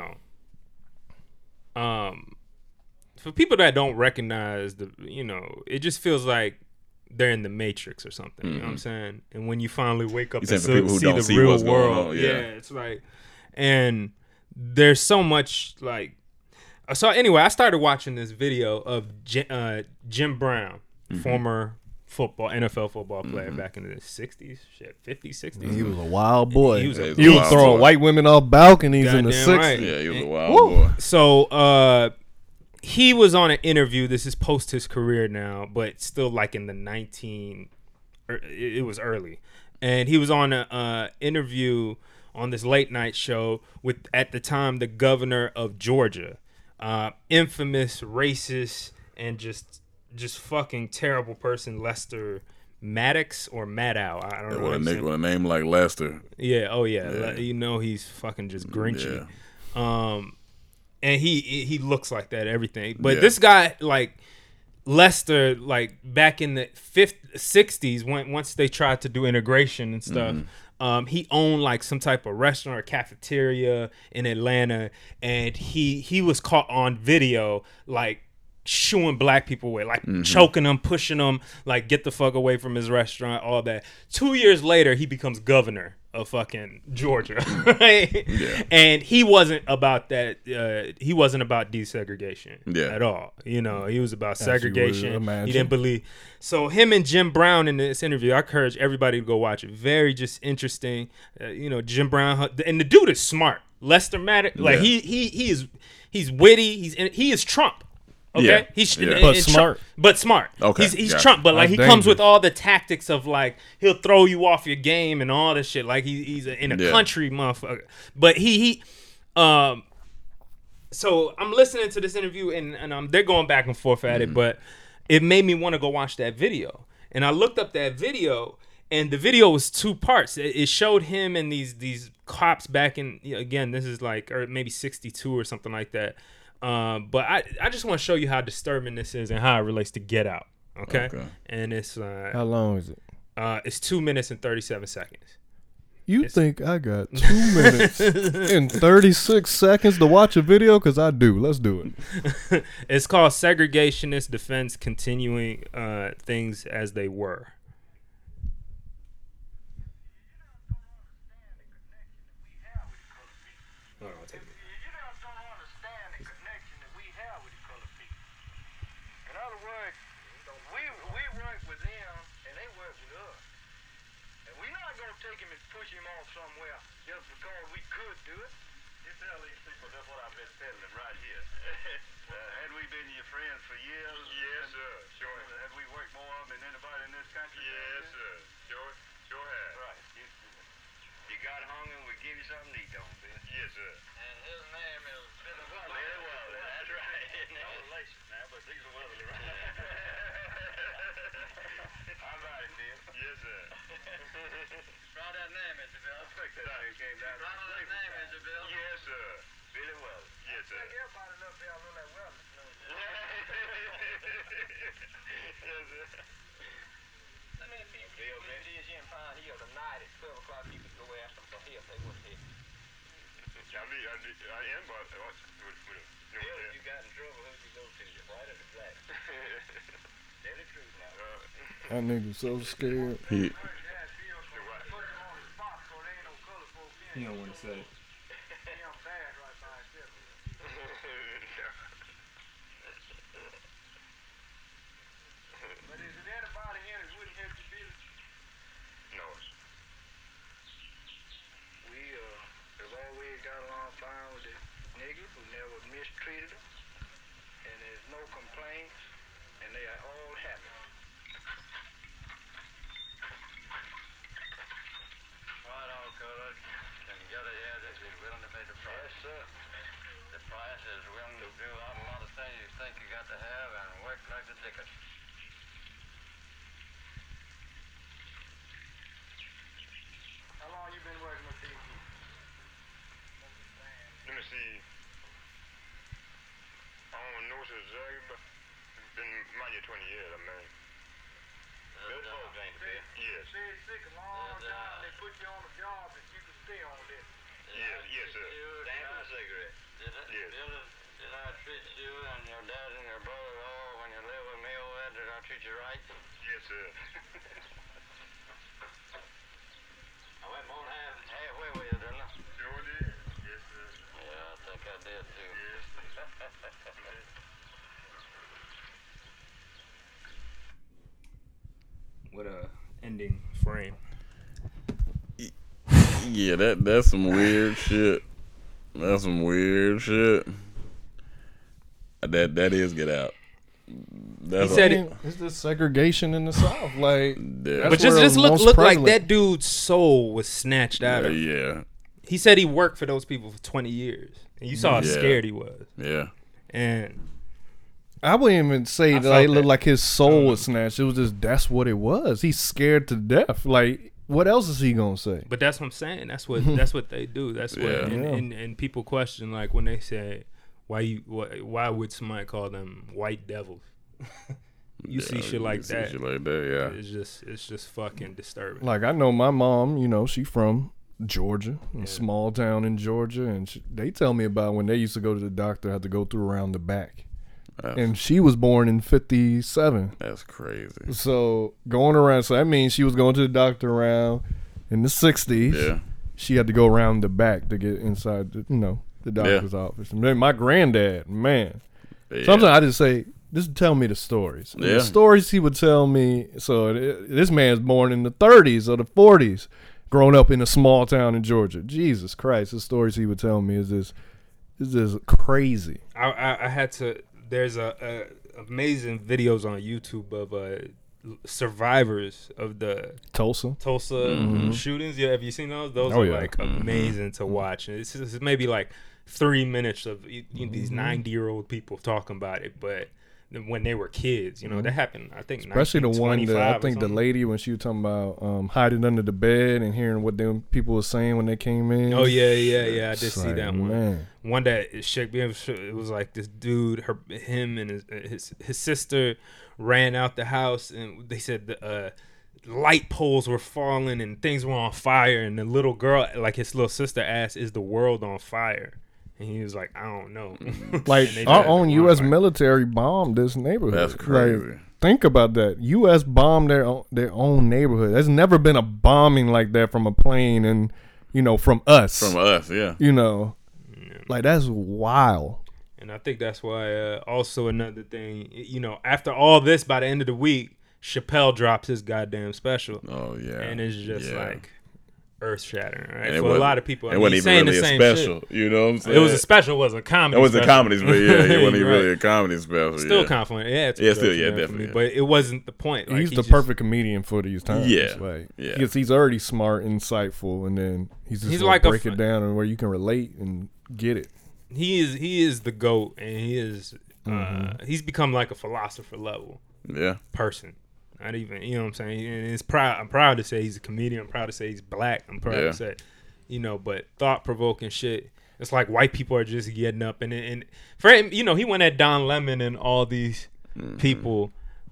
for people that don't recognize it just feels like they're in the Matrix or something. You know what I'm saying? And when you finally wake up and see the real world, it's like, and there's so much like. So anyway, I started watching this video of Jim Brown, former NFL football player back in the 60s, 50s, 60s. He was a wild boy. He was throwing white women off balconies in the 60s. Right. Yeah, he was a wild boy. So he was on an interview. This is post his career now, but still like in the it was early. And he was on an interview on this late night show with, at the time, the governor of Georgia. Infamous, racist, and just fucking terrible person, Lester Maddox or Maddow. I don't know. With a name like Lester. Yeah. Oh yeah. He's fucking just grinchy. Yeah. And he looks like that. Everything. But this guy, like Lester, like back in the 60s, once they tried to do integration and stuff. He owned like some type of restaurant or cafeteria in Atlanta, and he was caught on video like shooing black people away, like choking them, pushing them, like get the fuck away from his restaurant, all that. 2 years later, he becomes governor of fucking Georgia, right? Yeah. And he wasn't about that. He wasn't about desegregation at all. He was about segregation. He didn't believe. So him and Jim Brown in this interview, I encourage everybody to go watch it. Very just interesting. Jim Brown, and the dude is smart. Lester Maddox, like he's witty. He is Trump. Okay, but smart. Okay, he's Trump, but like he comes with all the tactics of like he'll throw you off your game and all this shit. Like he's in a country motherfucker. But so I'm listening to this interview and they're going back and forth at it, but it made me want to go watch that video. And I looked up that video, and the video was two parts. It showed him and these cops back in, again, this is like, or maybe 62 or something like that. But I just want to show you how disturbing this is and how it relates to Get Out. Okay. And it's how long is it? It's 2 minutes and 37 seconds. You think I got 2 minutes and 36 seconds to watch a video? Because I do. Let's do it. It's called Segregationist Defense Continuing Things as They Were. That nigga so scared. He don't want to say it. write the ticket. How long you been working with these? Let me see. I don't know what's exactly, but it's been might be 20 years, I mean. Good folks, ain't it? Yes. Stay sick a long time. They put you on a job that you can stay on this. Yes, sir. Stand for a cigarette. Yes. Did I treat you and your dad and your brother all when you lived with me over there? Did I treat you right? Yes, sir. I went more than halfway with you, didn't I? Sure did. Yes, sir. Yeah, I think I did too. Yes. What a ending frame. Yeah, that's some weird shit. That's some weird shit. That is Get Out. That's He said it. It's just segregation in the South. Like, Yeah. But just look like that dude's soul was snatched out of him. Yeah. He said he worked for those people for 20 years. And you saw how scared he was. Yeah. And I wouldn't even say I that felt it looked that. like his soul was snatched. It was just that's what it was. He's scared to death. Like, what else is he gonna say? But that's what I'm saying. That's what they do. That's what Yeah. and people question, like, when they say why would somebody call them white devils? You see shit like that. Shit like that, yeah. It's just fucking disturbing. Like, I know my mom. You know, she from Georgia, a small town in Georgia, and they tell me about when they used to go to the doctor, had to go through around the back. And she was born in 57. That's crazy. So going around, so that means she was going to the doctor around in the 60s. Yeah. She had to go around the back to get inside, the doctor's office. And then my granddad, man. Yeah. Sometimes I just say, just tell me the stories. Yeah. The stories he would tell me. So this man's born in the 30s or the 40s, growing up in a small town in Georgia. Jesus Christ, the stories he would tell me is just crazy. I had to. There's a amazing videos on YouTube of survivors of the Tulsa shootings. Yeah, have you seen those? Those Oh, are yeah. like amazing to watch. And it's maybe like 3 minutes of these 90-year-old people talking about it, but when they were kids, that happened. I think especially the one that I think the something. lady when she was talking about hiding under the bed and hearing what them people were saying when they came in. Oh yeah. I did It's see like, that one. man. One that shook me. It was like this dude, him and his sister ran out the house, and they said the light poles were falling and things were on fire. And the little girl, like his little sister, asked, "Is the world on fire?" And he was like, "I don't know." Like our own U.S. military bombed this neighborhood. That's crazy. Like, think about that. U.S. bombed their own neighborhood. There's never been a bombing like that from a plane, and from us. From us, yeah. Like that's wild. And I think that's why. Also, another thing, after all this, by the end of the week, Chappelle drops his goddamn special. Oh yeah. And it's just like earth shattering, right? And for a lot of people. It wasn't even really a special. Shit. You know what I'm saying? It was a special. It wasn't a comedy. It wasn't a comedy, but yeah, it wasn't even Right. really a comedy special. Still yeah. confident. Definitely. But it wasn't the point. Like, He's he the just- perfect comedian for these times. Yeah. Like, Yeah. because he's already smart, insightful, and then he's He's gonna like a break it down and where you can relate and get it. He is the GOAT, and he is he's become like a philosopher level person. Not even, you know what I'm saying? And it's proud. I'm proud to say he's a comedian. I'm proud to say he's black. I'm proud to say, but thought provoking shit. It's like white people are just getting up and for him, he went at Don Lemon and all these people,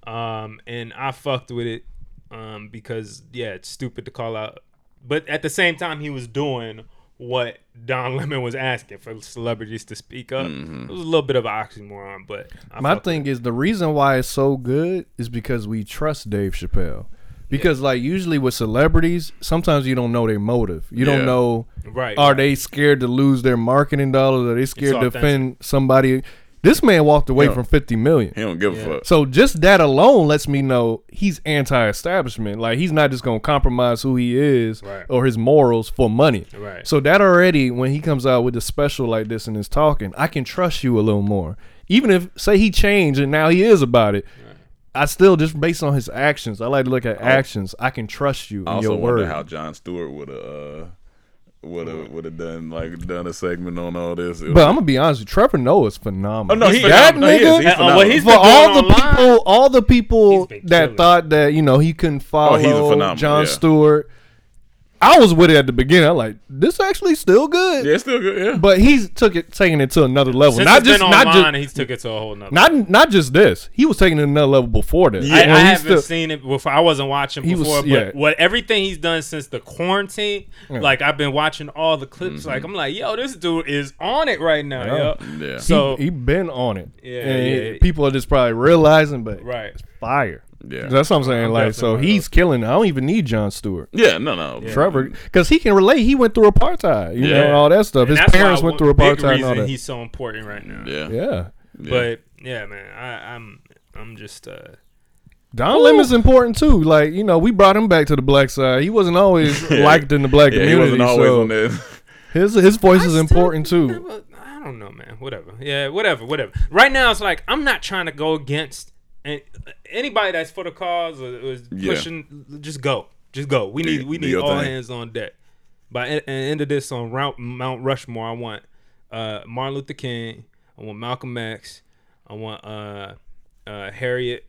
and I fucked with it because it's stupid to call out, but at the same time he was doing what Don Lemon was asking for celebrities to speak up. It was a little bit of an oxymoron, but My thing is the reason why it's so good is because we trust Dave Chappelle. Because like usually with celebrities, sometimes you don't know their motive. You don't know, are they scared to lose their marketing dollars? Are they scared to offend somebody? This man walked away from $50 million. He don't give a fuck. So just that alone lets me know he's anti-establishment. Like he's not just gonna compromise who he is or his morals for money. Right. So that already, when he comes out with a special like this and is talking, I can trust you a little more. Even if say he changed and now he is about it. I still, just based on his actions, I like to look at actions. I can trust you. I in also your wonder word. how Jon Stewart would would have done a segment on all this. But I'm gonna be honest with you, Trevor Noah's phenomenal. Oh no, he's that phenomenal. nigga. He's phenomenal. What he's For been doing all the people been that killing. thought that he couldn't follow he's a phenomenal, Jon yeah. Stewart. I was with it at the beginning. I'm like, this actually still good. Yeah, it's still good. Yeah, But he's taking it to another level. Since not it's just been not online, just he's took it to a whole nother. not just this. He was taking it to another level before this. I When he haven't still- seen it before. I wasn't watching He was- before, yeah. but what everything he's done since the quarantine, like I've been watching all the clips. Like I'm like, yo, this dude is on it right now, yo. Yeah. So he been on it. Yeah, And yeah. people are just probably realizing, but right. it's fire. Yeah. That's what I'm saying. I'm Like, so definitely he's killing it. I don't even need Jon Stewart. Yeah, no. Trevor, because he can relate. He went through apartheid, you know, Yeah. all that stuff. And His that's parents why went through big apartheid and all reason that. he's so important right now. Yeah. Yeah. But yeah, man, I'm just Don Lemon's important too. Like, we brought him back to the black side. He wasn't always liked in the black Yeah, community. he wasn't always so on that. his voice is important too. I don't know, man. Whatever. Yeah, whatever. Right now, it's like I'm not trying to go against anybody that's for the cause or is pushing. Just go. We need your all thing. hands on deck. By the end of this on Mount Rushmore, I want Martin Luther King. I want Malcolm X. I want Harriet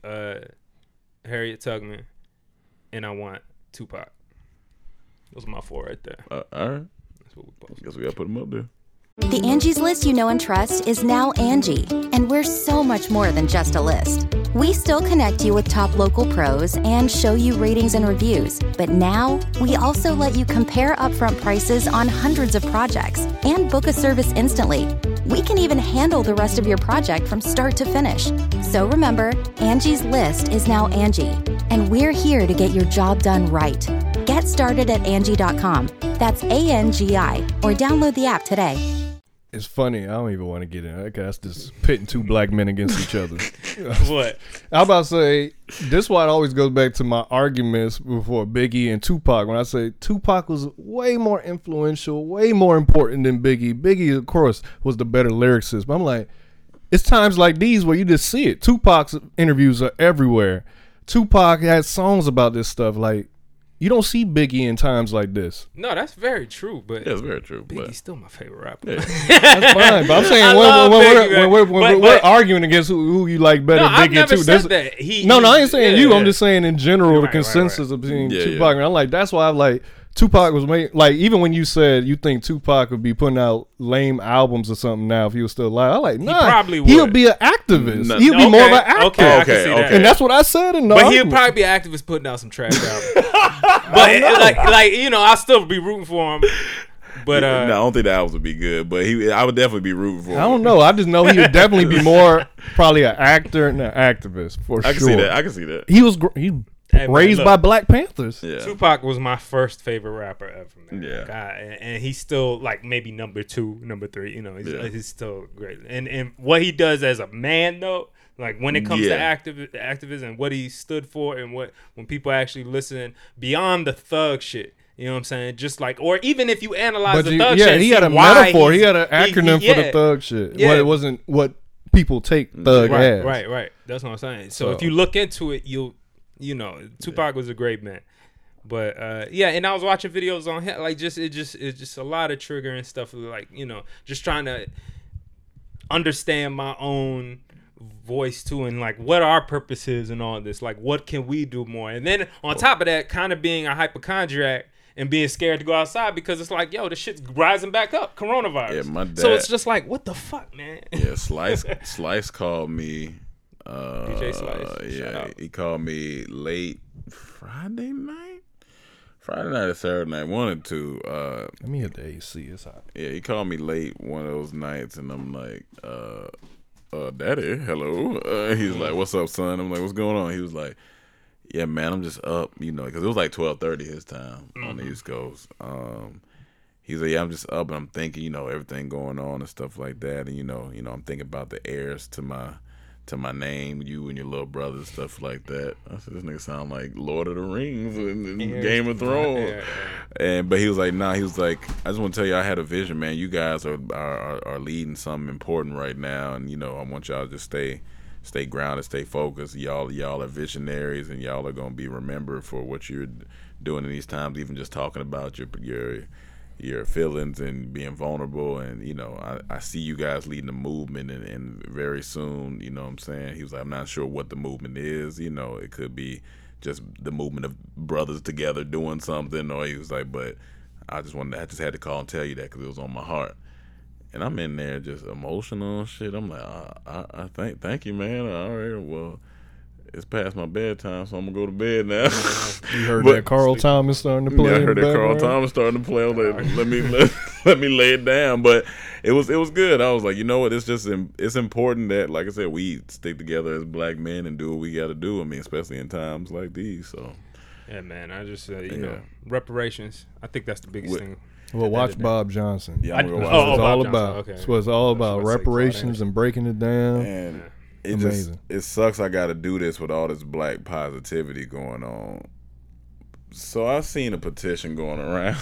Tubman, and I want Tupac. Those are my 4 right there. All right. That's what we post. Guess we gotta put them up there. The Angie's List you know and trust is now Angie, and we're so much more than just a list. We still connect you with top local pros and show you ratings and reviews, but now we also let you compare upfront prices on hundreds of projects and book a service instantly. We can even handle the rest of your project from start to finish. So remember, Angie's List is now Angie, and we're here to get your job done right. Get started at Angie.com. That's ANGI, or download the app today. It's funny. I don't even want to get in it. That's just pitting 2 black men against each other. What? I'm about to say, this why it always goes back to my arguments before Biggie and Tupac. When I say Tupac was way more influential, way more important than Biggie. Biggie, of course, was the better lyricist. But I'm like, it's times like these where you just see it. Tupac's interviews are everywhere. Tupac had songs about this stuff. Like, you don't see Biggie in times like this. No, that's very true. But Yeah, it's very true. Biggie's But still my favorite rapper. Yeah. That's fine. But I'm saying I love Biggie, man. when we're arguing against who you like better, No, Biggie I've never too. said that. I ain't saying you. yeah. I'm just saying in general, the Right, consensus right. between Yeah, Tupac. And I'm like, that's why I'm like, Tupac was made, like, even when you said you think Tupac would be putting out lame albums or something now if he was still alive, I'm like, nah, probably he'll would. be an activist. No. He'll be more of an actor. Okay, I can see Okay, that. And that's what I said in the But he'll argument. probably be an activist putting out some trash albums. But I'll still be rooting for him. But no, I don't think the albums would be good. But I would definitely be rooting for him. I don't know. I just know he would definitely be more probably an actor and an activist for I sure. can see that. I can see that. He was Hey, man, raised look. by Black Panthers. Yeah. Tupac was my first favorite rapper ever, man. Yeah. God, and he's still like maybe number 2, number 3. You know, Yeah. he's still great. And what he does as a man, though, like when it comes to activism and what he stood for, and when people actually listen beyond the thug shit. You know what I'm saying? Just like, or even if you analyze the thug shit, he see had a why metaphor. He he's- had an acronym for the thug shit. Yeah. It wasn't what people take thug as. Right. That's what I'm saying. So if So- you look into it, you know, Tupac was a great man. But and I was watching videos on him, like it's just a lot of trigger and stuff, like, you know, just trying to understand my own voice too, and like what our purpose is and all this, like what can we do more, and then on top of that, kind of being a hypochondriac and being scared to go outside because it's like, yo, this shit's rising back up, coronavirus. Yeah, my dad. So it's just like, what the fuck, man? Yeah, Slice called me. DJ Slice, shout out. He called me late Friday night or Saturday night, 1 or 2. Let me hit the AC. It's hot. Yeah, he called me late one of those nights, and I'm like, Daddy, hello. He's like, what's up, son? I'm like, what's going on? He was like, yeah, man, I'm just up, you know, because it was like 12:30 his time on the East Coast. He's like, yeah, I'm just up, and I'm thinking, you know, everything going on and stuff like that, and you know, I'm thinking about the heirs to my name, you and your little brother, and stuff like that. I said, this nigga sound like Lord of the Rings and Game of Thrones. But he was like, nah, he was like, I just want to tell you, I had a vision, man. You guys are leading something important right now, and you know, I want y'all to just stay grounded, stay focused. Y'all are visionaries, and y'all are gonna be remembered for what you're doing in these times. Even just talking about your your feelings and being vulnerable, and you know, I see you guys leading the movement, and very soon, you know what I'm saying, he was like, I'm not sure what the movement is, you know, it could be just the movement of brothers together doing something, or he was like, but I just had to call and tell you that because it was on my heart. And I'm in there just emotional and shit. I'm like, I thank you, man. All right, well, it's past my bedtime, so I'm gonna go to bed now. You heard that Carl Thomas starting to play? Yeah, I heard that Carl Thomas starting to play. I was like, let me lay it down. But it was good. I was like, you know what? It's important that, like I said, we stick together as black men and do what we got to do. I mean, especially in times like these. So. Yeah, man. I just you know, reparations. I think that's the biggest thing. Well, watch Bob Johnson. Yeah, I'm gonna watch That's what it's all Bob about. Johnson. Okay. That's what it's all about. Reparations and breaking it down. And Amazing. It sucks I got to do this with all this black positivity going on. So I've seen a petition going around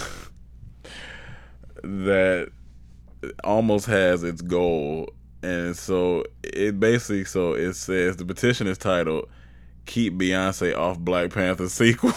that almost has its goal, and so it says the petition is titled "Keep Beyonce Off Black Panther Sequel."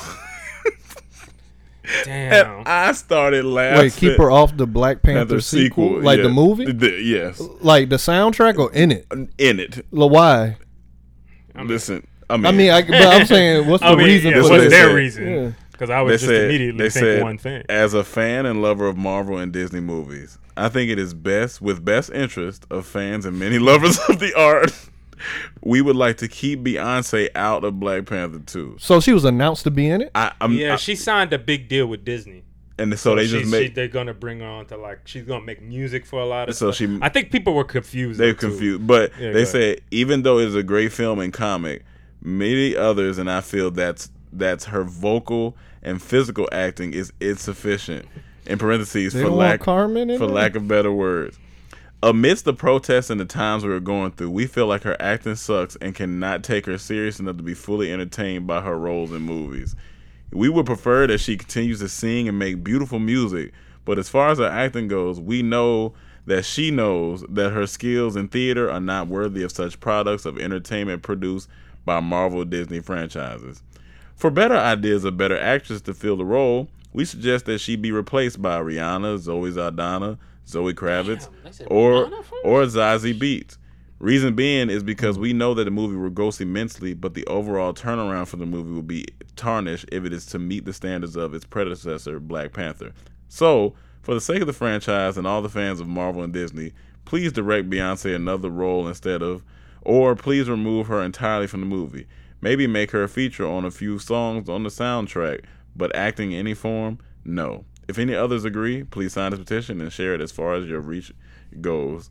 Damn. And I started laughing. Wait, keep her off the Black Panther sequel? Like the movie? Yes. Like the soundtrack or in it? In it. Why? Listen, but I'm saying, what's the reason for what's this? their reason? Because I would immediately think one thing. As a fan and lover of Marvel and Disney movies, I think it is best interest of fans and many lovers of the art. We would like to keep Beyonce out of Black Panther 2. So she was announced to be in it? She signed a big deal with Disney. And so they're gonna bring her on to she's gonna make music for a lot of stuff. I think people were confused. They're confused. But they said even though it's a great film and comic, many others, and I feel that's her vocal and physical acting is insufficient. In parentheses, for lack of better words. Amidst the protests and the times we are going through, we feel like her acting sucks and cannot take her serious enough to be fully entertained by her roles in movies. We would prefer that she continues to sing and make beautiful music, but as far as her acting goes, we know that she knows that her skills in theater are not worthy of such products of entertainment produced by Marvel Disney franchises. For better ideas of better actors to fill the role, we suggest that she be replaced by Rihanna, Zoe Saldana, Zoe Kravitz, or Zazie Beetz. Reason being is because we know that the movie will gross immensely, but the overall turnaround for the movie will be tarnished if it is to meet the standards of its predecessor, Black Panther. So, for the sake of the franchise and all the fans of Marvel and Disney, please direct Beyonce another role or please remove her entirely from the movie. Maybe make her a feature on a few songs on the soundtrack, but acting in any form, no. If any others agree, please sign this petition and share it as far as your reach goes.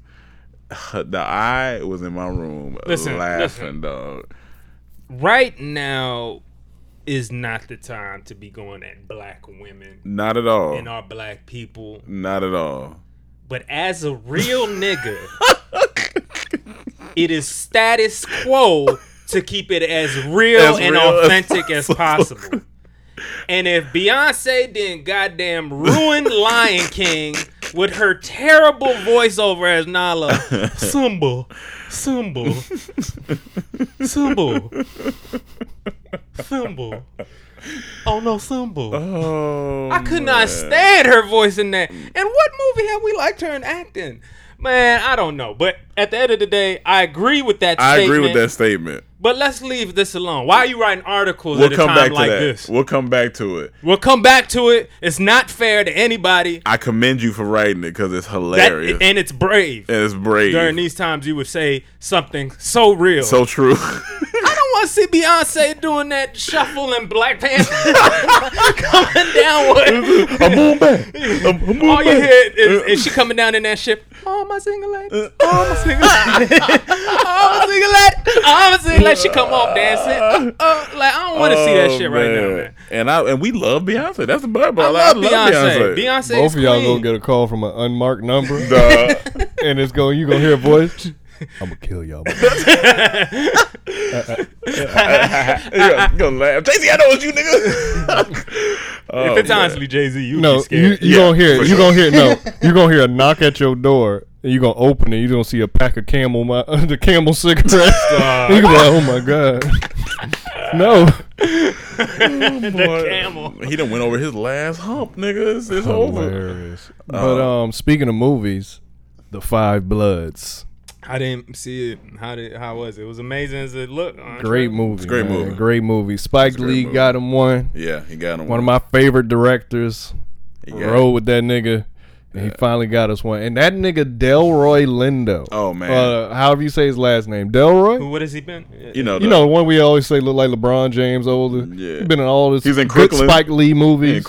I was in my room laughing, dog. Right now is not the time to be going at black women. Not at all. And our black people. Not at all. But as a real nigga, it is status quo to keep it as real and authentic as possible. And if Beyonce didn't goddamn ruin Lion King with her terrible voiceover as Nala, Simba. Oh no, Simba. Oh, I could not stand her voice in that. And what movie have we liked her in acting? Man, I don't know. But at the end of the day, I agree with that statement. I agree with that statement. But let's leave this alone. Why are you writing articles at a time like this? We'll come back to it. It's not fair to anybody. I commend you for writing it because it's hilarious. And it's brave. During these times, you would say something so real. So true. I don't want to see Beyonce doing that shuffle in Black Panther. Coming down with... I'm moving back. All you hear is she coming down in that ship. Oh, my single lady. Oh, my single lady. Oh, my single lady. Oh, my single lady. She come off dancing. I don't want to see that shit right now, man. And we love Beyonce. That's the bad part. I love Beyonce. Beyonce. Both of y'all gonna get a call from an unmarked number, and you gonna hear a voice. I'm gonna kill y'all. You're gonna laugh. Jay-Z, I know it's you, nigga. If it's honestly Jay-Z, you be scared. You gonna hear a knock at your door, and you gonna open it. You gonna see a pack of the Camel cigarettes. You gonna be like, oh my god. No. The camel. He done went over his last hump, nigga. It's over. Hilarious. But speaking of movies, The Five Bloods. I didn't see it. How was it? It was amazing as it looked. Great movie. It's a great movie. Great movie. Spike Lee got him one. Yeah, he got him one of my favorite directors. He rode with that nigga. And he finally got us one. And that nigga Delroy Lindo. Oh man. However you say his last name. Delroy? What has he been? You know the one we always say look like LeBron James older. Yeah. He's been in all this He's in good Crooklyn. Spike Lee movies.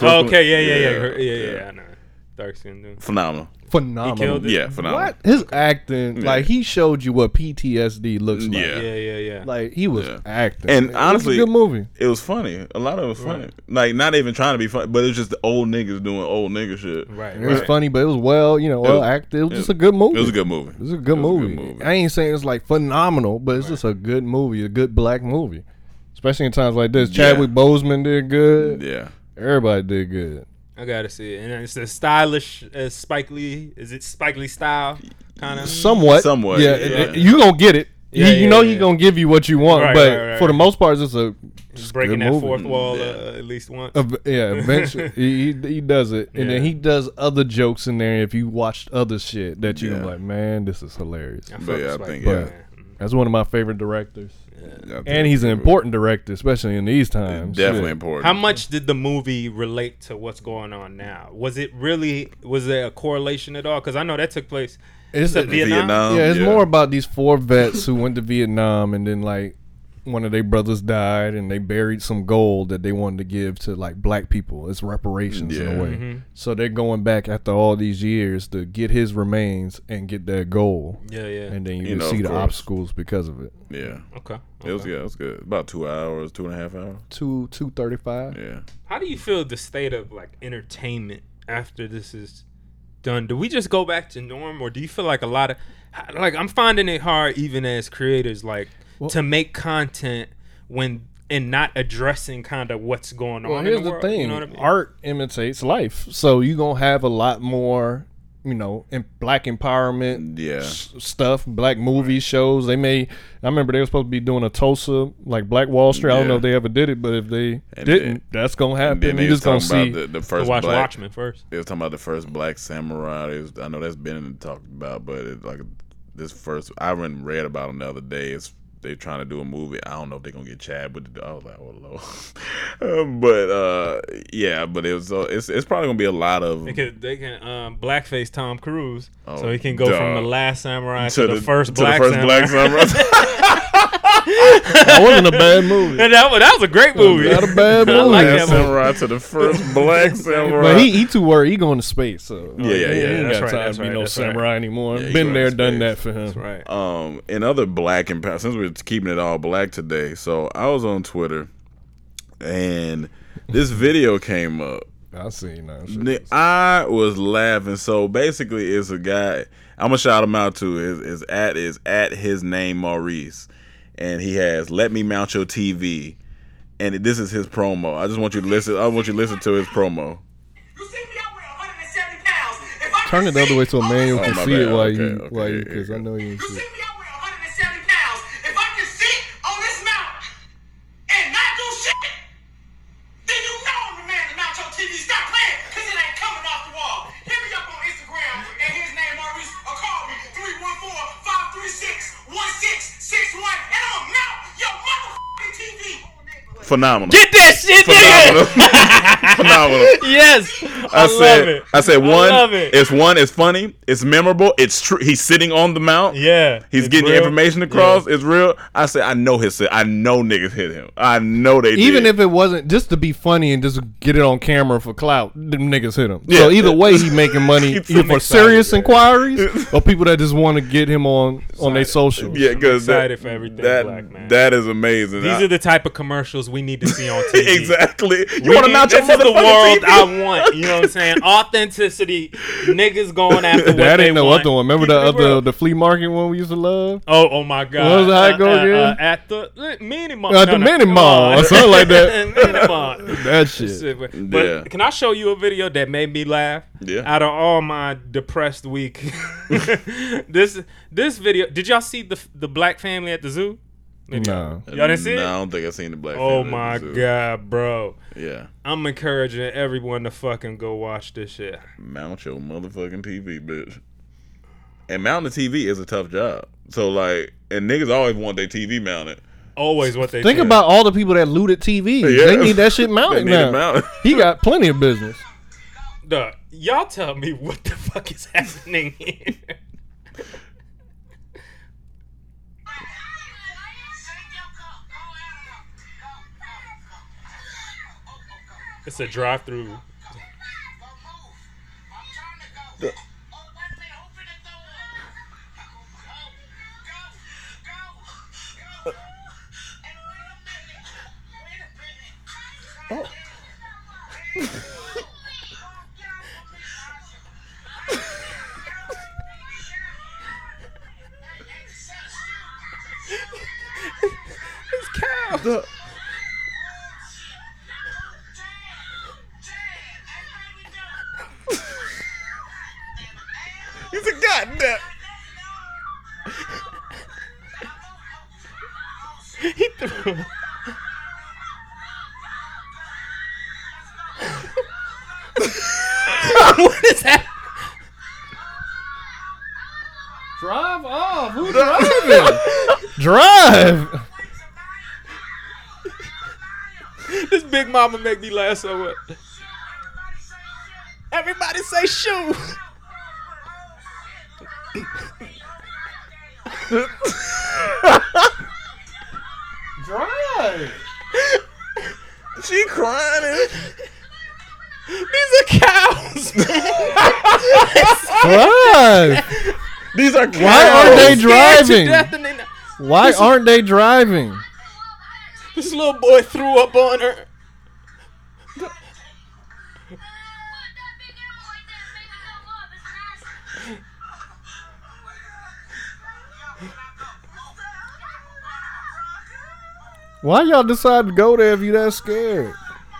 Yeah. I know. Dark skin dude. Phenomenal. Phenomenal. He killed it. Yeah, phenomenal. What? His acting, like he showed you what PTSD looks like. Yeah. Like he was acting. And honestly, it was a good movie. It was funny. A lot of it was funny. Like not even trying to be funny, but it was just the old niggas doing old nigga shit. Right. It was funny, but it was well acted. It was just a good movie. It was a good movie. It was a good movie. I ain't saying it's like phenomenal, but it's just a good movie, a good black movie. Especially in times like this. Chadwick Boseman did good. Yeah. Everybody did good. I gotta see it, and it's the stylish Spike Lee. Is it Spike Lee style kind of? Somewhat. Yeah. You gonna get it. You know he gonna give you what you want, but for the most part, it's a breaking that fourth wall at least once. Eventually he does it, and then he does other jokes in there. If you watched other shit, that you're like, man, this is hilarious. I think that's one of my favorite directors. And he's an important director, especially in these times. Definitely important. How much did the movie relate to what's going on now? Was there a correlation at all? Because I know that took place. It's Vietnam. Yeah, it's more about these 4 vets who went to Vietnam, and then like one of their brothers died, and they buried some gold that they wanted to give to like black people. It's reparations in a way. Mm-hmm. So they're going back after all these years to get his remains and get that gold. Yeah. And then you see the obstacles because of it. Yeah. Okay. It was good. It was good. About 2 hours, 2.5 hours. 2:35. Yeah. How do you feel the state of like entertainment after this is done? Do we just go back to norm, or do you feel like a lot of like I'm finding it hard even as creators to make content and not addressing kind of what's going on here's in the world. thing. You know what I mean? Art imitates life. So you're going to have a lot more, black empowerment stuff, black movie shows. I remember they were supposed to be doing a Tulsa, like Black Wall Street. I don't know if they ever did it, but if they didn't, that's going to happen. You're just going to see. The first watch Watchmen first. They was talking about the first black samurai. I know that's been talked about, but it's like this first, I read about them the other day. They're trying to do a movie. I don't know if they're gonna get Chad, but I was like, oh Lord. But it's probably gonna be a lot of. They can blackface Tom Cruise, so he can go from the last samurai to the first black samurai. That wasn't a bad movie. And that was a great movie. Not a bad movie. I like that samurai to the first black samurai. But he too worried. He going to space, so yeah. He ain't got time to be no samurai anymore. Yeah, been there, done that for him. That's right. In other black empowerment, since we're keeping it all black today, so I was on Twitter, and this video came up. I seen that. I was laughing. So basically, it's a guy. I'm gonna shout him out too. Is at his name Maurice. And he has "Let Me Mount Your TV," and this is his promo. I just want you to listen. I want you to listen to his promo. Turn it the other way so Emmanuel can see it while you, okay, because I know you ain't see it. Phenomenal. Get that shit, nigga. Phenomenal. Yes. I love it. I said one. I love it. It's funny. It's memorable. It's true. He's sitting on the mount. Yeah. He's getting the information across. Yeah. It's real. I said I know niggas hit him. I know they even did. if it wasn't just to be funny and just get it on camera for clout, them niggas hit him. Yeah. So either way, he making money either for serious inquiries or people that just want to get him on their socials. Yeah, because excited for everything black, man. That is amazing. These are the type of commercials we need to see on TV. Exactly. You want to mount your This is the world TV? I want. You know what I'm saying? Authenticity. Niggas going after what that they ain't no want. other one. Remember the flea market one we used to love? Oh my God. What was that? How it go again? At the mini mall. At the mini mall or something like that. Mini mall. That shit. But can I show you a video that made me laugh? Yeah. Out of all my depressed week, this video. Did y'all see the black family at the zoo? No. Y'all didn't see it? No, I don't think I've seen the Black Oh Family my Zoo. God, bro. Yeah. I'm encouraging everyone to fucking go watch this shit. Mount your motherfucking TV, bitch. And mounting the TV is a tough job. So, like, and niggas always want their TV mounted. Always what they Think say. about all the people that looted TVs. Yeah. They need that shit mounted They need it now. mounted. He got plenty of business. Duh, y'all tell me what the fuck is happening here. It's a drive-through. It's cows. He's a goddamn. He threw. What is that? Drive off. Who's driving? Drive. This Big Mama make me laugh so much. Everybody say shoe. Drive. She crying. These are cows. Drive. These are cows. Why aren't they Scared to driving? death and they not- Why aren't they driving? This little boy threw up on her. Why y'all decide to go there if you that scared?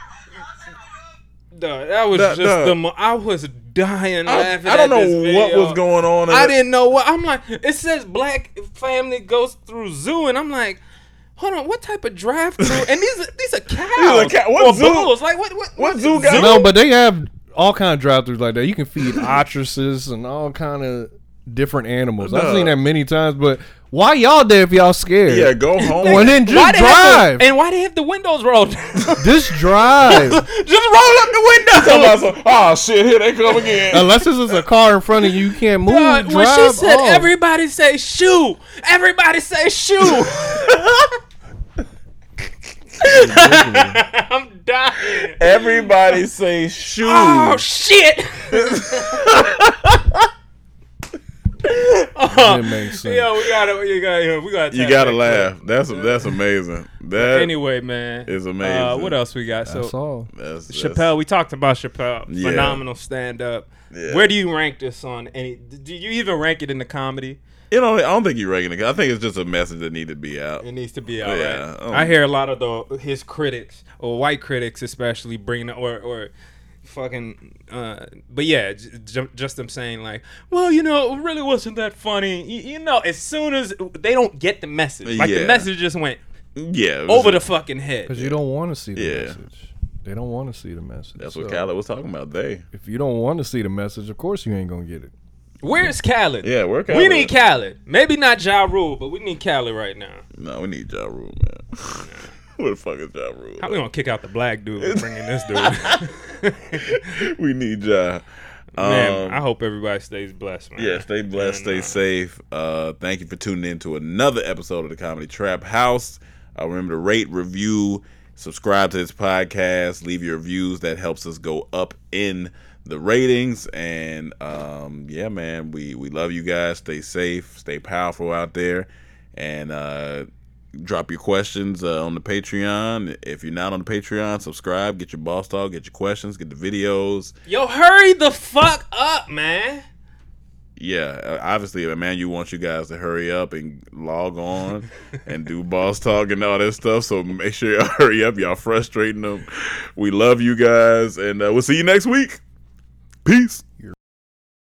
Duh, that was just I was dying laughing. I don't at this know video. what was going on. I didn't know what. I'm like, it says Black Family goes through zoo, and I'm like, hold on, what type of drive-through? And these are cows. What or zoo? bulls. Like what zoo got? No, but they have all kind of drive-thrus like that. You can feed ostriches and all kind of different animals. I've seen that many times, but why y'all there if y'all scared? Yeah, go home. Well, then just Why they drive. and why they have the windows rolled down? Just drive. Just roll up the window. Oh shit! Here they come again. Unless this is a car in front of you, you can't move. When drive she said, off. everybody say shoe. Everybody say shoe. I'm dying. Everybody say shoe. Oh shit. It makes sense. Yo, we gotta. You gotta laugh. That's amazing. That Anyway, man, is amazing. What else we got? That's all. Chappelle. We talked about Chappelle. Yeah. Phenomenal stand up. Yeah. Where do you rank this on? Do you even rank it in the comedy? You know, I don't think you're ranking it. I think it's just a message that needs to be out. It needs to be out. Yeah. Right? I hear a lot of his critics, or white critics especially, bringing or fucking. But yeah, just them saying like, well, you know, it really wasn't that funny. You know, as soon as they don't get the message, like the message just went over the fucking head. Because you don't want to see the message. They don't want to see the message. That's what Khaled was talking about. If you don't want to see the message, of course you ain't gonna get it. Where's Khaled? Yeah, where Khaled? We need Khaled. Maybe not Ja Rule, but we need Khaled right now. No, we need Ja Rule, man. Where the fuck is Ja Rule? How we gonna kick out the black dude and bring in this dude? We need Ja. Man, I hope everybody stays blessed, man. Yeah, stay blessed, stay safe. Thank you for tuning in to another episode of the Comedy Trap House. Remember to rate, review, subscribe to this podcast, leave your reviews. That helps us go up in the ratings. And yeah, man, we love you guys. Stay safe, stay powerful out there, and drop your questions on the Patreon. If you're not on the Patreon, subscribe, get your boss talk, get your questions, get the videos. Yo, hurry the fuck up, man. Yeah, obviously, Emmanuel wants you guys to hurry up and log on and do boss talk and all that stuff. So make sure y'all hurry up. Y'all frustrating them. We love you guys, and we'll see you next week. Peace.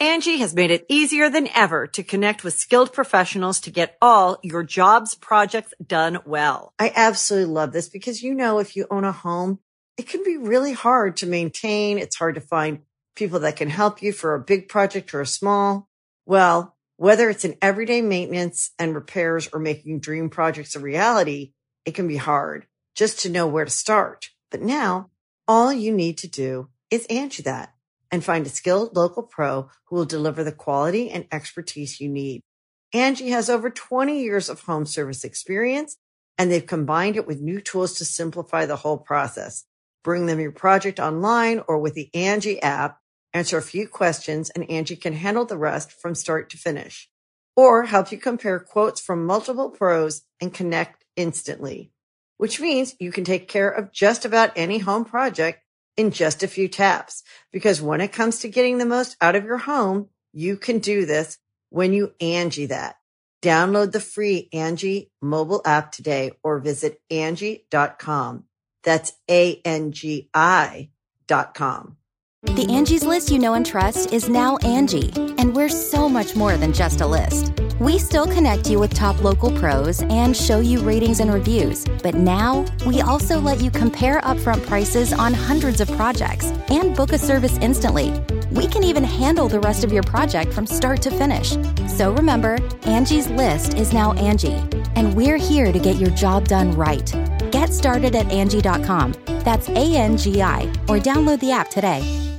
Angie has made it easier than ever to connect with skilled professionals to get all your jobs projects done well. I absolutely love this because, you know, if you own a home, it can be really hard to maintain. It's hard to find people that can help you for a big project or a small. Well, whether it's in everyday maintenance and repairs or making dream projects a reality, it can be hard just to know where to start. But now all you need to do is Angie that and find a skilled local pro who will deliver the quality and expertise you need. Angie has over 20 years of home service experience, and they've combined it with new tools to simplify the whole process. Bring them your project online or with the Angie app, answer a few questions, and Angie can handle the rest from start to finish. Or help you compare quotes from multiple pros and connect instantly, which means you can take care of just about any home project in just a few taps. Because when it comes to getting the most out of your home, you can do this when you Angie that. Download the free Angie mobile app today or visit Angie.com. That's ANGI.com. The Angie's List you know and trust is now Angie, and we're so much more than just a list. We still connect you with top local pros and show you ratings and reviews, but now we also let you compare upfront prices on hundreds of projects and book a service instantly. We can even handle the rest of your project from start to finish. So remember, Angie's List is now Angie, and we're here to get your job done right. Get started at Angie.com. That's ANGI, or download the app today.